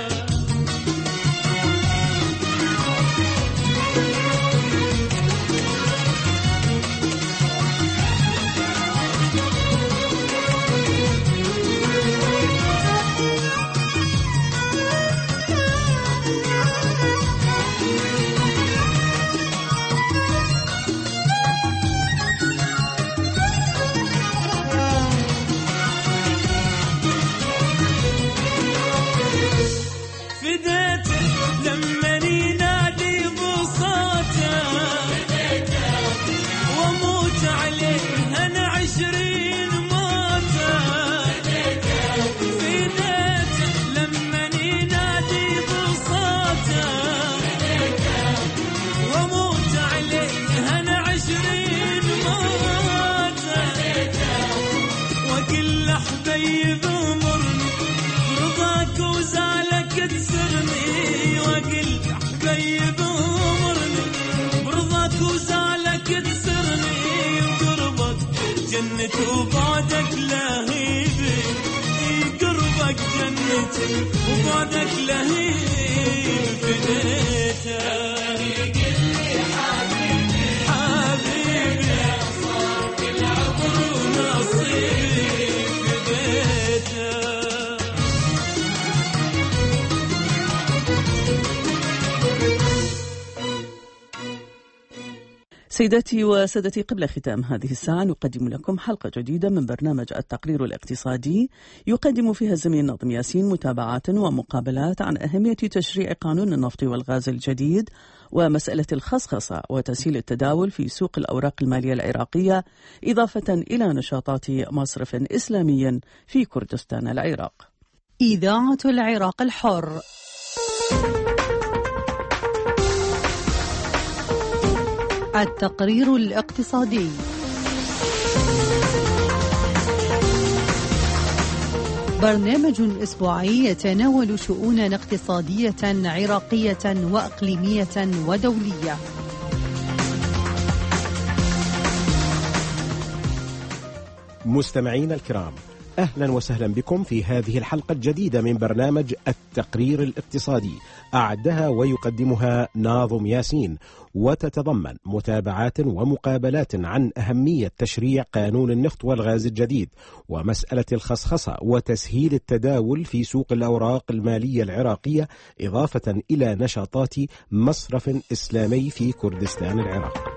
وبعدك لهيبي قربك جنتي وبعدك لهيبي فديته يقول لي حبيبي حبيبي صار كل عمر ونصيبي فديته سيداتي وسادتي، قبل ختام هذه الساعة نقدم لكم حلقة جديدة من برنامج التقرير الاقتصادي، يقدم فيها الزميل ناظم ياسين متابعات ومقابلات عن أهمية تشريع قانون النفط والغاز الجديد ومسألة الخصخصة وتسهيل التداول في سوق الأوراق المالية العراقية، إضافة إلى نشاطات مصرف إسلامي في كردستان العراق. إذاعة العراق الحر. التقرير الاقتصادي. برنامج أسبوعي يتناول شؤونا اقتصادية عراقية وإقليمية ودولية. مستمعين الكرام، أهلا وسهلا بكم في هذه الحلقة الجديدة من برنامج التقرير الاقتصادي، أعدها ويقدمها ناظم ياسين، وتتضمن متابعات ومقابلات عن أهمية تشريع قانون النفط والغاز الجديد ومسألة الخصخصة وتسهيل التداول في سوق الأوراق المالية العراقية، إضافة إلى نشاطات مصرف إسلامي في كردستان العراق.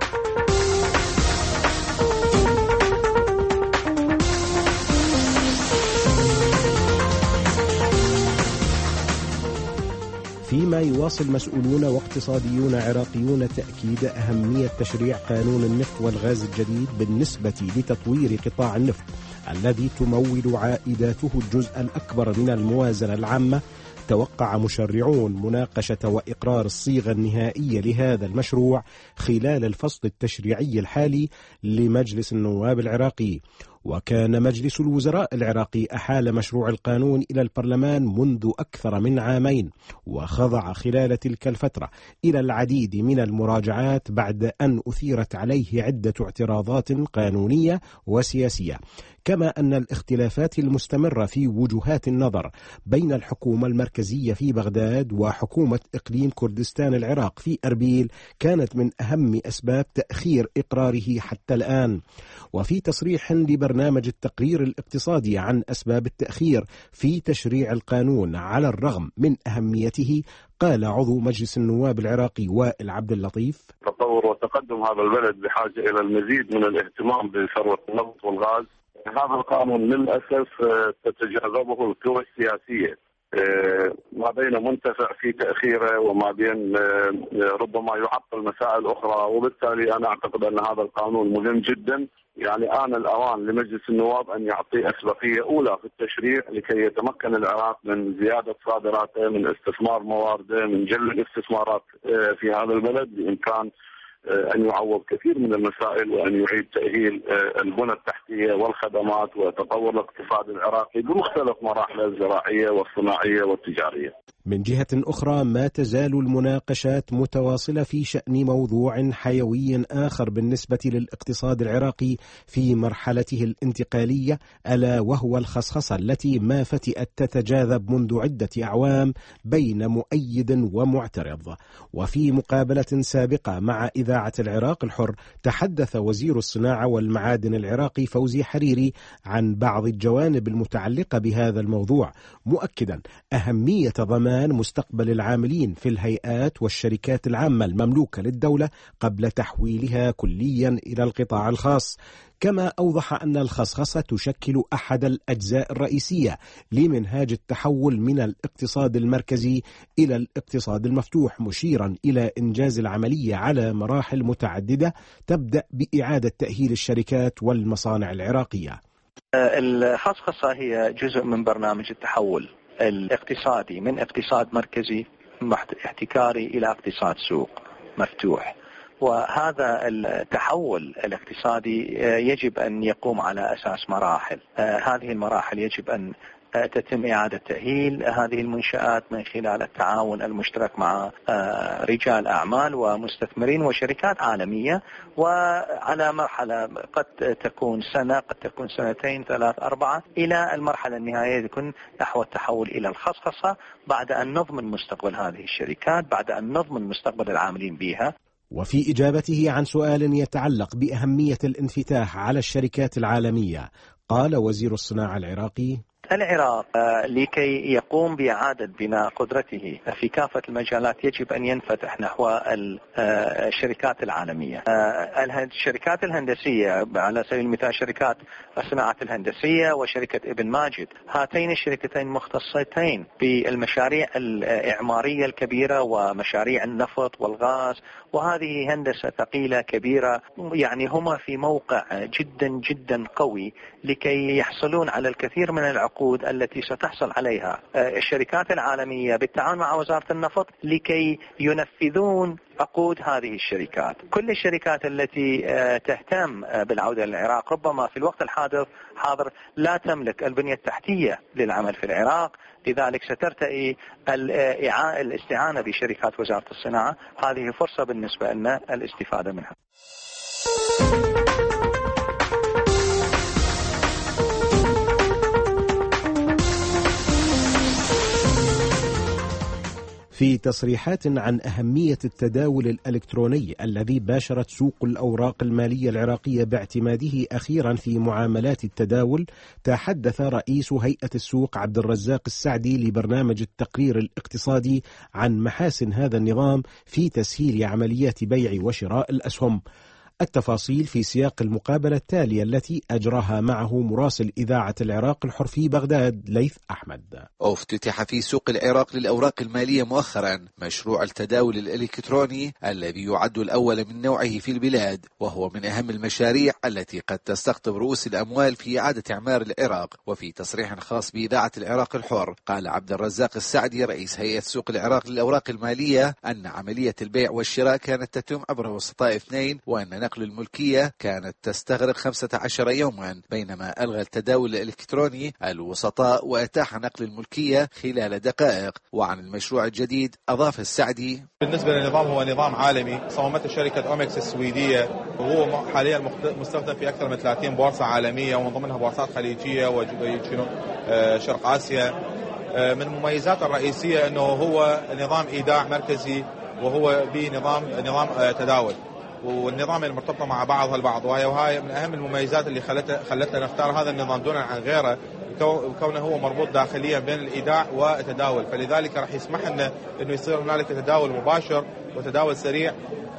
بينما يواصل مسؤولون واقتصاديون عراقيون تأكيد أهمية تشريع قانون النفط والغاز الجديد بالنسبة لتطوير قطاع النفط الذي تمول عائداته الجزء الأكبر من الموازنة العامة. توقع مشرعون مناقشة وإقرار الصيغة النهائية لهذا المشروع خلال الفصل التشريعي الحالي لمجلس النواب العراقي. وكان مجلس الوزراء العراقي أحال مشروع القانون إلى البرلمان منذ أكثر من عامين، وخضع خلال تلك الفترة إلى العديد من المراجعات بعد أن أثيرت عليه عدة اعتراضات قانونية وسياسية، كما أن الاختلافات المستمرة في وجهات النظر بين الحكومة المركزية في بغداد وحكومة إقليم كردستان العراق في أربيل كانت من أهم أسباب تأخير إقراره حتى الآن. وفي تصريح لبرنامج التقرير الاقتصادي عن أسباب التأخير في تشريع القانون على الرغم من أهميته، قال عضو مجلس النواب العراقي وائل عبد اللطيف: تطور وتقدم هذا البلد بحاجة إلى المزيد من الاهتمام بثروة النفط والغاز. هذا القانون للأسف تتجاذبه القوى السياسية، ما بين منتفع في تأخيره وما بين ربما يعطل مسائل أخرى، وبالتالي أنا أعتقد أن هذا القانون مهم جدا. يعني آن الأوان لمجلس النواب أن يعطي أسبقية أولى في التشريع لكي يتمكن العراق من زيادة صادراته، من استثمار موارده، من جلب الاستثمارات في هذا البلد، بإمكان أن يعوض كثير من المسائل وأن يعيد تأهيل البنى التحتية والخدمات وتطور الاقتصاد العراقي بمختلف مراحله الزراعية والصناعية والتجارية. من جهة أخرى، ما تزال المناقشات متواصلة في شأن موضوع حيوي آخر بالنسبة للاقتصاد العراقي في مرحلته الانتقالية، ألا وهو الخصخصة التي ما فتئت تتجاذب منذ عدة أعوام بين مؤيد ومعترض. وفي مقابلة سابقة مع إذاعة العراق الحر، تحدث وزير الصناعة والمعادن العراقي فوزي حريري عن بعض الجوانب المتعلقة بهذا الموضوع، مؤكدا أهمية ضمان مستقبل العاملين في الهيئات والشركات العامة المملوكة للدولة قبل تحويلها كليا إلى القطاع الخاص. كما أوضح أن الخصخصة تشكل أحد الأجزاء الرئيسية لمنهاج التحول من الاقتصاد المركزي إلى الاقتصاد المفتوح، مشيرا إلى إنجاز العملية على مراحل متعددة تبدأ بإعادة تأهيل الشركات والمصانع العراقية. الخصخصة هي جزء من برنامج التحول الاقتصادي من اقتصاد مركزي احتكاري إلى اقتصاد سوق مفتوح، وهذا التحول الاقتصادي يجب أن يقوم على أساس مراحل. هذه المراحل يجب أن تتم إعادة تأهيل هذه المنشآت من خلال التعاون المشترك مع رجال أعمال ومستثمرين وشركات عالمية، وعلى مرحلة قد تكون سنة، قد تكون سنتين، 3، 4، إلى المرحلة النهائية تكون نحو التحول إلى الخصخصة، بعد أن نضمن مستقبل هذه الشركات، بعد أن نضمن مستقبل العاملين بها. وفي إجابته عن سؤال يتعلق بأهمية الانفتاح على الشركات العالمية، قال وزير الصناعة العراقي: العراق لكي يقوم بإعادة بناء قدرته في كافة المجالات يجب أن ينفتح نحو الشركات العالمية. الشركات الهندسية على سبيل المثال شركات الصناعة الهندسية وشركة ابن ماجد، هاتين الشركتين مختصتين بالمشاريع الإعمارية الكبيرة ومشاريع النفط والغاز، وهذه هندسة ثقيلة كبيرة، يعني هما في موقع جدا جدا قوي لكي يحصلون على الكثير من العقود التي ستحصل عليها الشركات العالمية بالتعاون مع وزارة النفط لكي ينفذون عقود هذه الشركات. كل الشركات التي تهتم بالعودة للعراق ربما في الوقت الحاضر لا تملك البنية التحتية للعمل في العراق، لذلك سترتئي الاستعانة بشركات وزارة الصناعة. هذه فرصة بالنسبة لنا الاستفادة منها. في تصريحات عن أهمية التداول الإلكتروني الذي باشرت سوق الأوراق المالية العراقية باعتماده أخيرا في معاملات التداول، تحدث رئيس هيئة السوق عبد الرزاق السعدي لبرنامج التقرير الاقتصادي عن محاسن هذا النظام في تسهيل عمليات بيع وشراء الأسهم. التفاصيل في سياق المقابلة التالية التي أجراها معه مراسل إذاعة العراق الحر في بغداد ليث أحمد. افتتح في سوق العراق للأوراق المالية مؤخرا مشروع التداول الإلكتروني الذي يعد الأول من نوعه في البلاد، وهو من أهم المشاريع التي قد تستقطب رؤوس الأموال في إعادة إعمار العراق. وفي تصريح خاص بإذاعة العراق الحر قال عبد الرزاق السعدي رئيس هيئة سوق العراق للأوراق المالية أن عملية البيع والشراء كانت تتم عبر وسطاء اثنين، وأن نقل الملكية كانت تستغرق 15 يوما، بينما ألغى التداول الإلكتروني الوسطاء وأتاح نقل الملكية خلال دقائق. وعن المشروع الجديد أضاف السعدي: بالنسبة للنظام هو نظام عالمي صممته شركة أومكس السويدية، وهو حاليا مستخدم في أكثر من 30 بورصة عالمية ومن ضمنها بورصات خليجية وجنوب شرق آسيا. من مميزاته الرئيسية أنه هو نظام إيداع مركزي، وهو بنظام تداول، والنظام المرتبطة مع بعضها البعض، وهي من أهم المميزات اللي خلتنا نختار هذا النظام دون عن غيره، كونه هو مربوط داخليا بين الإيداع والتداول، فلذلك راح يسمح لنا أنه يصير هنالك تداول مباشر وتداول سريع،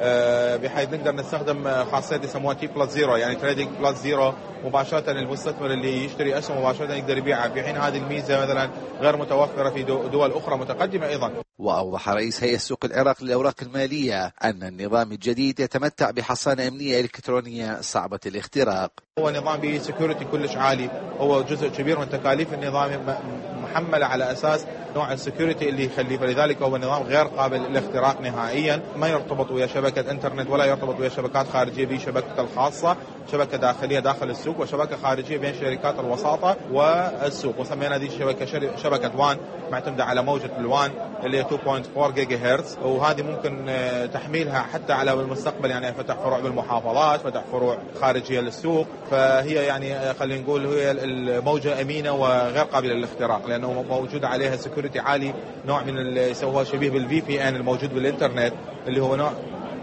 بحيث نقدر نستخدم خاصية يسموها T+0 يعني تريدينج +0 مباشرة. المستثمر اللي يشتري أسهم مباشرة يقدر يبيعها، في حين هذه الميزة مثلا غير متوفرة في دول أخرى متقدمة أيضا. وأوضح رئيس هيئة سوق العراق للأوراق المالية أن النظام الجديد يتمتع بحصانة أمنية إلكترونية صعبة الاختراق. هو نظام به سكيورتي كلش عالي، هو جزء كبير من تكاليف النظام محملة على أساس نوع السكيورتي اللي يخليه، فلذلك هو نظام غير قابل للاختراق نهائيا، ما يرتبط ويا شبكة انترنت ولا يرتبط ويا شبكات خارجية به شبكة الخاصة، شبكة داخلية داخل السوق وشبكة خارجية بين شركات الوساطة والسوق، وسمينا هذه الشبكة شبكة وان معتمدة على موجة الوان اللي هي 2.4 جيجا هرتز، وهذه ممكن تحميلها حتى على المستقبل، يعني فتح فروع بالمحافظات، فتح فروع خارجية للسوق، فهي يعني خلينا نقول هي الموجة أمينة وغير قابلة للاختراق، لأنه موجود عليها سكيورتي عالي، نوع من اللي يسووها شبيه بالVPN الموجود بالإنترنت، اللي هو نوع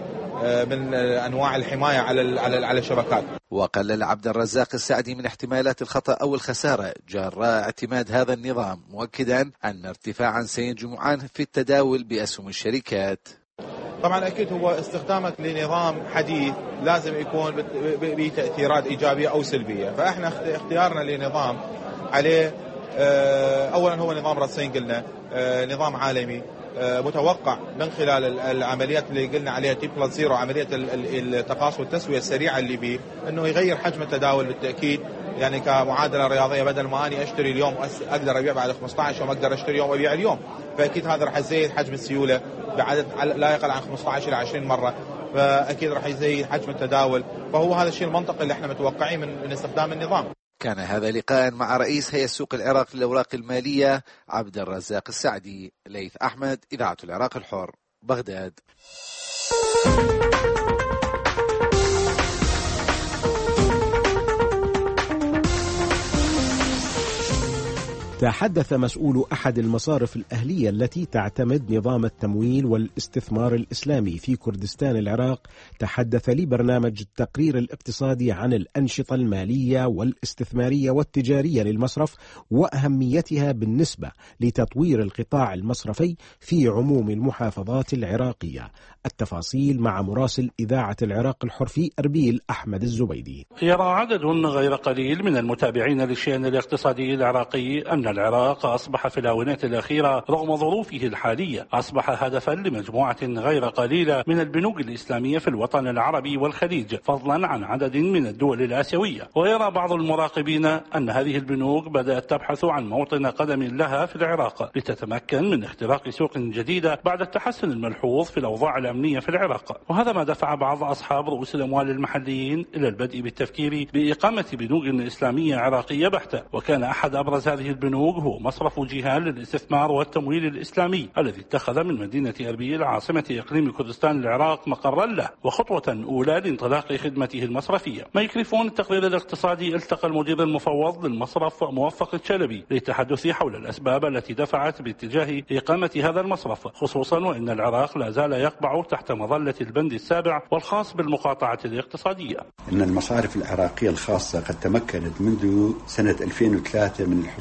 من أنواع الحماية على الشبكات. وقلل عبد الرزاق السعدي من احتمالات الخطأ أو الخسارة جراء اعتماد هذا النظام، مؤكدا أن ارتفاعا سينجم عنه في التداول بأسهم الشركات. طبعا أكيد هو استخدامك لنظام حديث لازم يكون بتأثيرات إيجابية أو سلبية، فإحنا اختيارنا لنظام عليه أولا هو نظام رصين، قلنا نظام عالمي متوقع من خلال العمليات اللي قلنا عليها T+0 عملية التقاصي والتسوية السريعة اللي بيه، انه يغير حجم التداول بالتأكيد، يعني كمعادلة رياضية، بدل ما أني أشتري اليوم أقدر أبيع بعد 15 يوم، أقدر أشتري يوم وأبيع اليوم، فأكيد هذا راح يزيد حجم السيولة بعدد لا يقل عن 15 إلى 20 مرة، فأكيد راح يزيد حجم التداول، فهو هذا الشيء المنطقي اللي احنا متوقعين من استخدام النظام. كان هذا لقاء مع رئيس هيئة سوق العراق للأوراق المالية عبد الرزاق السعدي. ليث أحمد، إذاعة العراق الحر، بغداد. تحدث مسؤول أحد المصارف الأهلية التي تعتمد نظام التمويل والاستثمار الإسلامي في كردستان العراق، تحدث لبرنامج التقرير الاقتصادي عن الأنشطة المالية والاستثمارية والتجارية للمصرف وأهميتها بالنسبة لتطوير القطاع المصرفي في عموم المحافظات العراقية. التفاصيل مع مراسل إذاعة العراق الحر في أربيل أحمد الزبيدي. يرى عدد غير قليل من المتابعين للشأن الاقتصادي العراقي أن العراق أصبح في الآونة الأخيرة رغم ظروفه الحالية أصبح هدفا لمجموعة غير قليلة من البنوك الإسلامية في الوطن العربي والخليج، فضلا عن عدد من الدول الآسيوية. ويرى بعض المراقبين أن هذه البنوك بدأت تبحث عن موطن قدم لها في العراق لتتمكن من اختراق سوق جديدة بعد التحسن الملحوظ في الأوضاع الأمنية في العراق. وهذا ما دفع بعض أصحاب رؤوس الأموال المحليين إلى البدء بالتفكير بإقامة بنوك إسلامية عراقية بحتة. وكان أحد أبرز هذه البنوك هو مصرف جيهان للاستثمار والتمويل الإسلامي الذي اتخذ من مدينة أربيل عاصمة إقليم كردستان العراق مقرا له وخطوة أولى لانطلاق خدمته المصرفية. ميكروفون التقرير الاقتصادي التقى المدير المفوض للمصرف موفق الشلبي للتحدث حول الأسباب التي دفعت باتجاه إقامة هذا المصرف، خصوصا وأن العراق لا زال يقبع تحت مظلة البند السابع والخاص بالمقاطعة الاقتصادية. إن المصارف العراقية الخاصة قد تمكنت منذ سنة 2003 من الحصول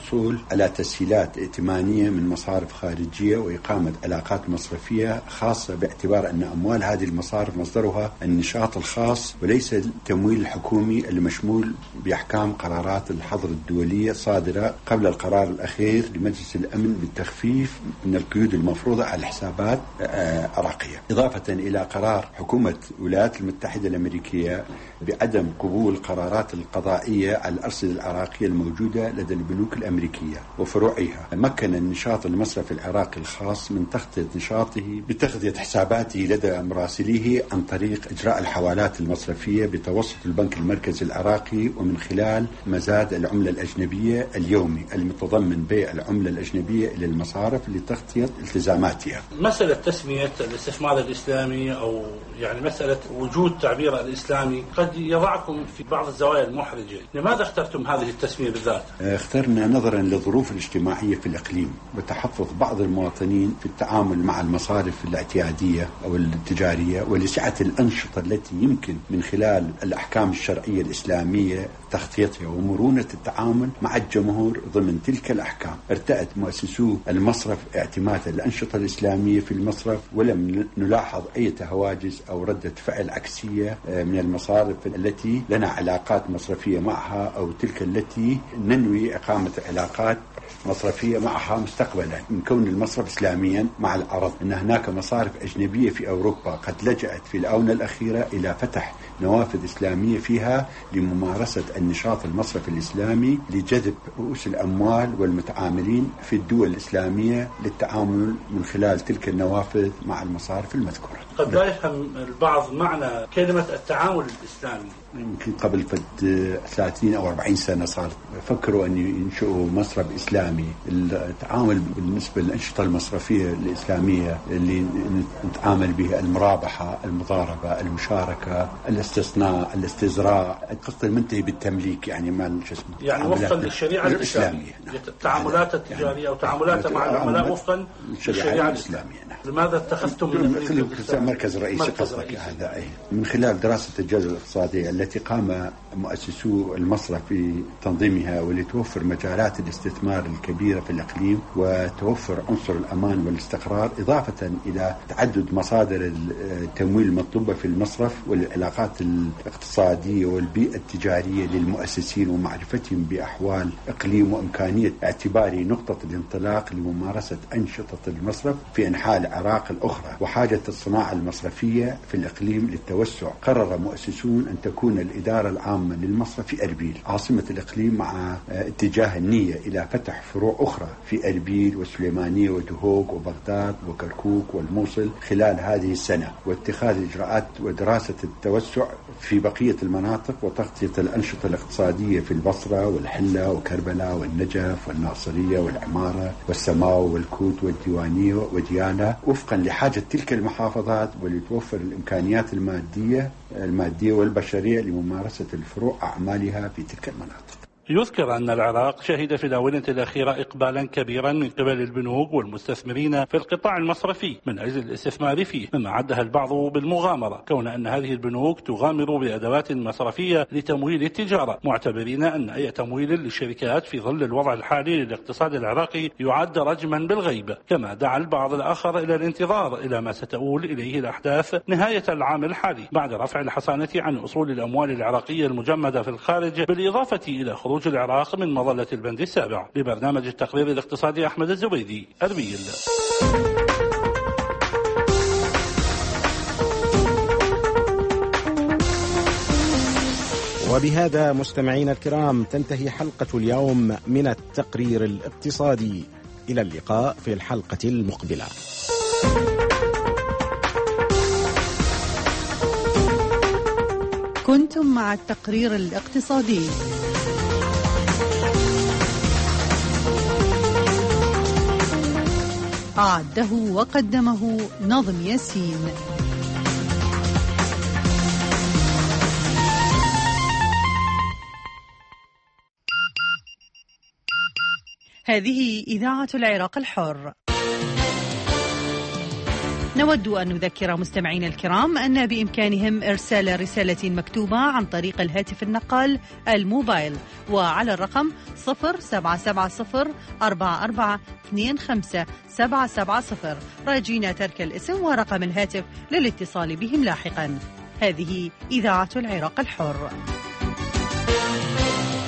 على تسهيلات ائتمانية من مصارف خارجية وإقامة علاقات مصرفية خاصة، باعتبار أن أموال هذه المصارف مصدرها النشاط الخاص وليس التمويل الحكومي المشمول بأحكام قرارات الحظر الدولية صادرة قبل القرار الأخير لمجلس الأمن بالتخفيف من القيود المفروضة على الحسابات العراقية، إضافة إلى قرار حكومة الولايات المتحدة الأمريكية بعدم قبول قرارات القضائية على الأرصدة العراقية الموجودة لدى البنوك الأمريكية وفروعها. مكن النشاط المصرفي العراقي الخاص من تغطية نشاطه بتغطية حساباته لدى مراسليه عن طريق إجراء الحوالات المصرفية بتوسط البنك المركزي العراقي ومن خلال مزاد العملة الأجنبية اليومي المتضمن بيع العملة الأجنبية إلى المصارف لتغطية التزاماتها. مسألة تسمية الاستثمار الإسلامي أو يعني مسألة وجود تعبير الإسلامي قد يضعكم في بعض الزوايا المحرجة، لماذا اخترتم هذه التسمية بالذات؟ اخترنا نظرا للظروف الاجتماعية في الإقليم وتحفظ بعض المواطنين في التعامل مع المصارف الاعتيادية أو التجارية، ولسعة الأنشطة التي يمكن من خلال الأحكام الشرعية الإسلامية تغطيتها ومرونة التعامل مع الجمهور ضمن تلك الأحكام. ارتأت مؤسسو المصرف اعتماد الأنشطة الإسلامية في المصرف، ولم نلاحظ أي هواجس أو ردة فعل عكسية من المصارف التي لنا علاقات مصرفية معها أو تلك التي ننوي إقامة علاقات مصرفية معها مستقبلا، من كون المصرف إسلاميا مع العرض أن هناك مصارف أجنبية في أوروبا قد لجأت في الآونة الأخيرة إلى فتح نوافذ إسلامية فيها لممارسة النشاط المصرفي الإسلامي لجذب رؤوس الأموال والمتعاملين في الدول الإسلامية للتعامل من خلال تلك النوافذ مع المصارف المذكورة. قد لا يفهم البعض معنى كلمة التعامل الإسلامي. يمكن قبل 30 أو 40 سنة صارت فكروا أن ينشئوا مصرف إسلامي. التعامل بالنسبة للأنشطة المصرفية الإسلامية اللي نتعامل بها المرابحة، المضاربة، المشاركة، الاستصناع، الاستزراع، القسط المنتهي بالتمليك، يعني ما يعني وفقا للشريعة الإسلامية. التعاملات التجارية أو تعاملات مع العملاء وفقا للشريعة الإسلامية. لماذا اتخذتم من مركز رئيسي قصدك هذا؟ من خلال دراسة الجدوى الاقتصادية التي قام مؤسسو المصرف في تنظيمها، ولتوفر مجالات الاستثمار الكبيرة في الإقليم وتوفر عنصر الأمان والاستقرار، إضافة إلى تعدد مصادر التمويل المطلوبة في المصرف والعلاقات الاقتصادية والبيئة التجارية للمؤسسين ومعرفتهم بأحوال إقليم وإمكانية اعتباره نقطة الانطلاق لممارسة أنشطة المصرف في أنحاء العراق الأخرى وحاجة الصناعة المصرفية في الإقليم للتوسع. قرر مؤسسون أن تكون الإدارة العامة للمصرف في أربيل عاصمة الإقليم، مع اتجاه النية إلى فتح فروع أخرى في أربيل والسليمانية ودهوك وبغداد وكركوك والموصل خلال هذه السنة، واتخاذ إجراءات ودراسة التوسع في بقية المناطق وتغطية الأنشطة الاقتصادية في البصرة والحلة وكربلاء والنجف والناصرية والعمارة والسماو والكوت والديوانية وديانة وفقا لحاجة تلك المحافظات، ولتوفر الإمكانيات المادية والبشرية لممارسة الفروع أعمالها في تلك المناطق. يذكر أن العراق شهد في الآونة الأخيرة إقبالا كبيرا من قبل البنوك والمستثمرين في القطاع المصرفي من أجل الاستثمار فيه، مما عدها البعض بالمغامرة، كون أن هذه البنوك تغامر بأدوات مصرفية لتمويل التجارة، معتبرين أن أي تمويل للشركات في ظل الوضع الحالي للاقتصاد العراقي يعد رجما بالغيب. كما دعا البعض الآخر إلى الانتظار إلى ما ستؤول إليه الأحداث نهاية العام الحالي بعد رفع الحصانة عن أصول الأموال العراقية المجمدة في الخارج، بالإضافة إلى خروج العراق من مظلة البند السابع. لبرنامج التقرير الاقتصادي أحمد الزبيدي، أربيل. وبهذا مستمعينا الكرام تنتهي حلقة اليوم من التقرير الاقتصادي. إلى اللقاء في الحلقة المقبلة. كنتم مع التقرير الاقتصادي. أعده وقدمه ناظم ياسين. هذه إذاعة العراق الحر. نود أن نذكر مستمعين الكرام أن بإمكانهم إرسال رسالة مكتوبة عن طريق الهاتف النقال الموبايل وعلى الرقم 077044257770 راجين ترك الاسم ورقم الهاتف للاتصال بهم لاحقا. هذه إذاعة العراق الحر.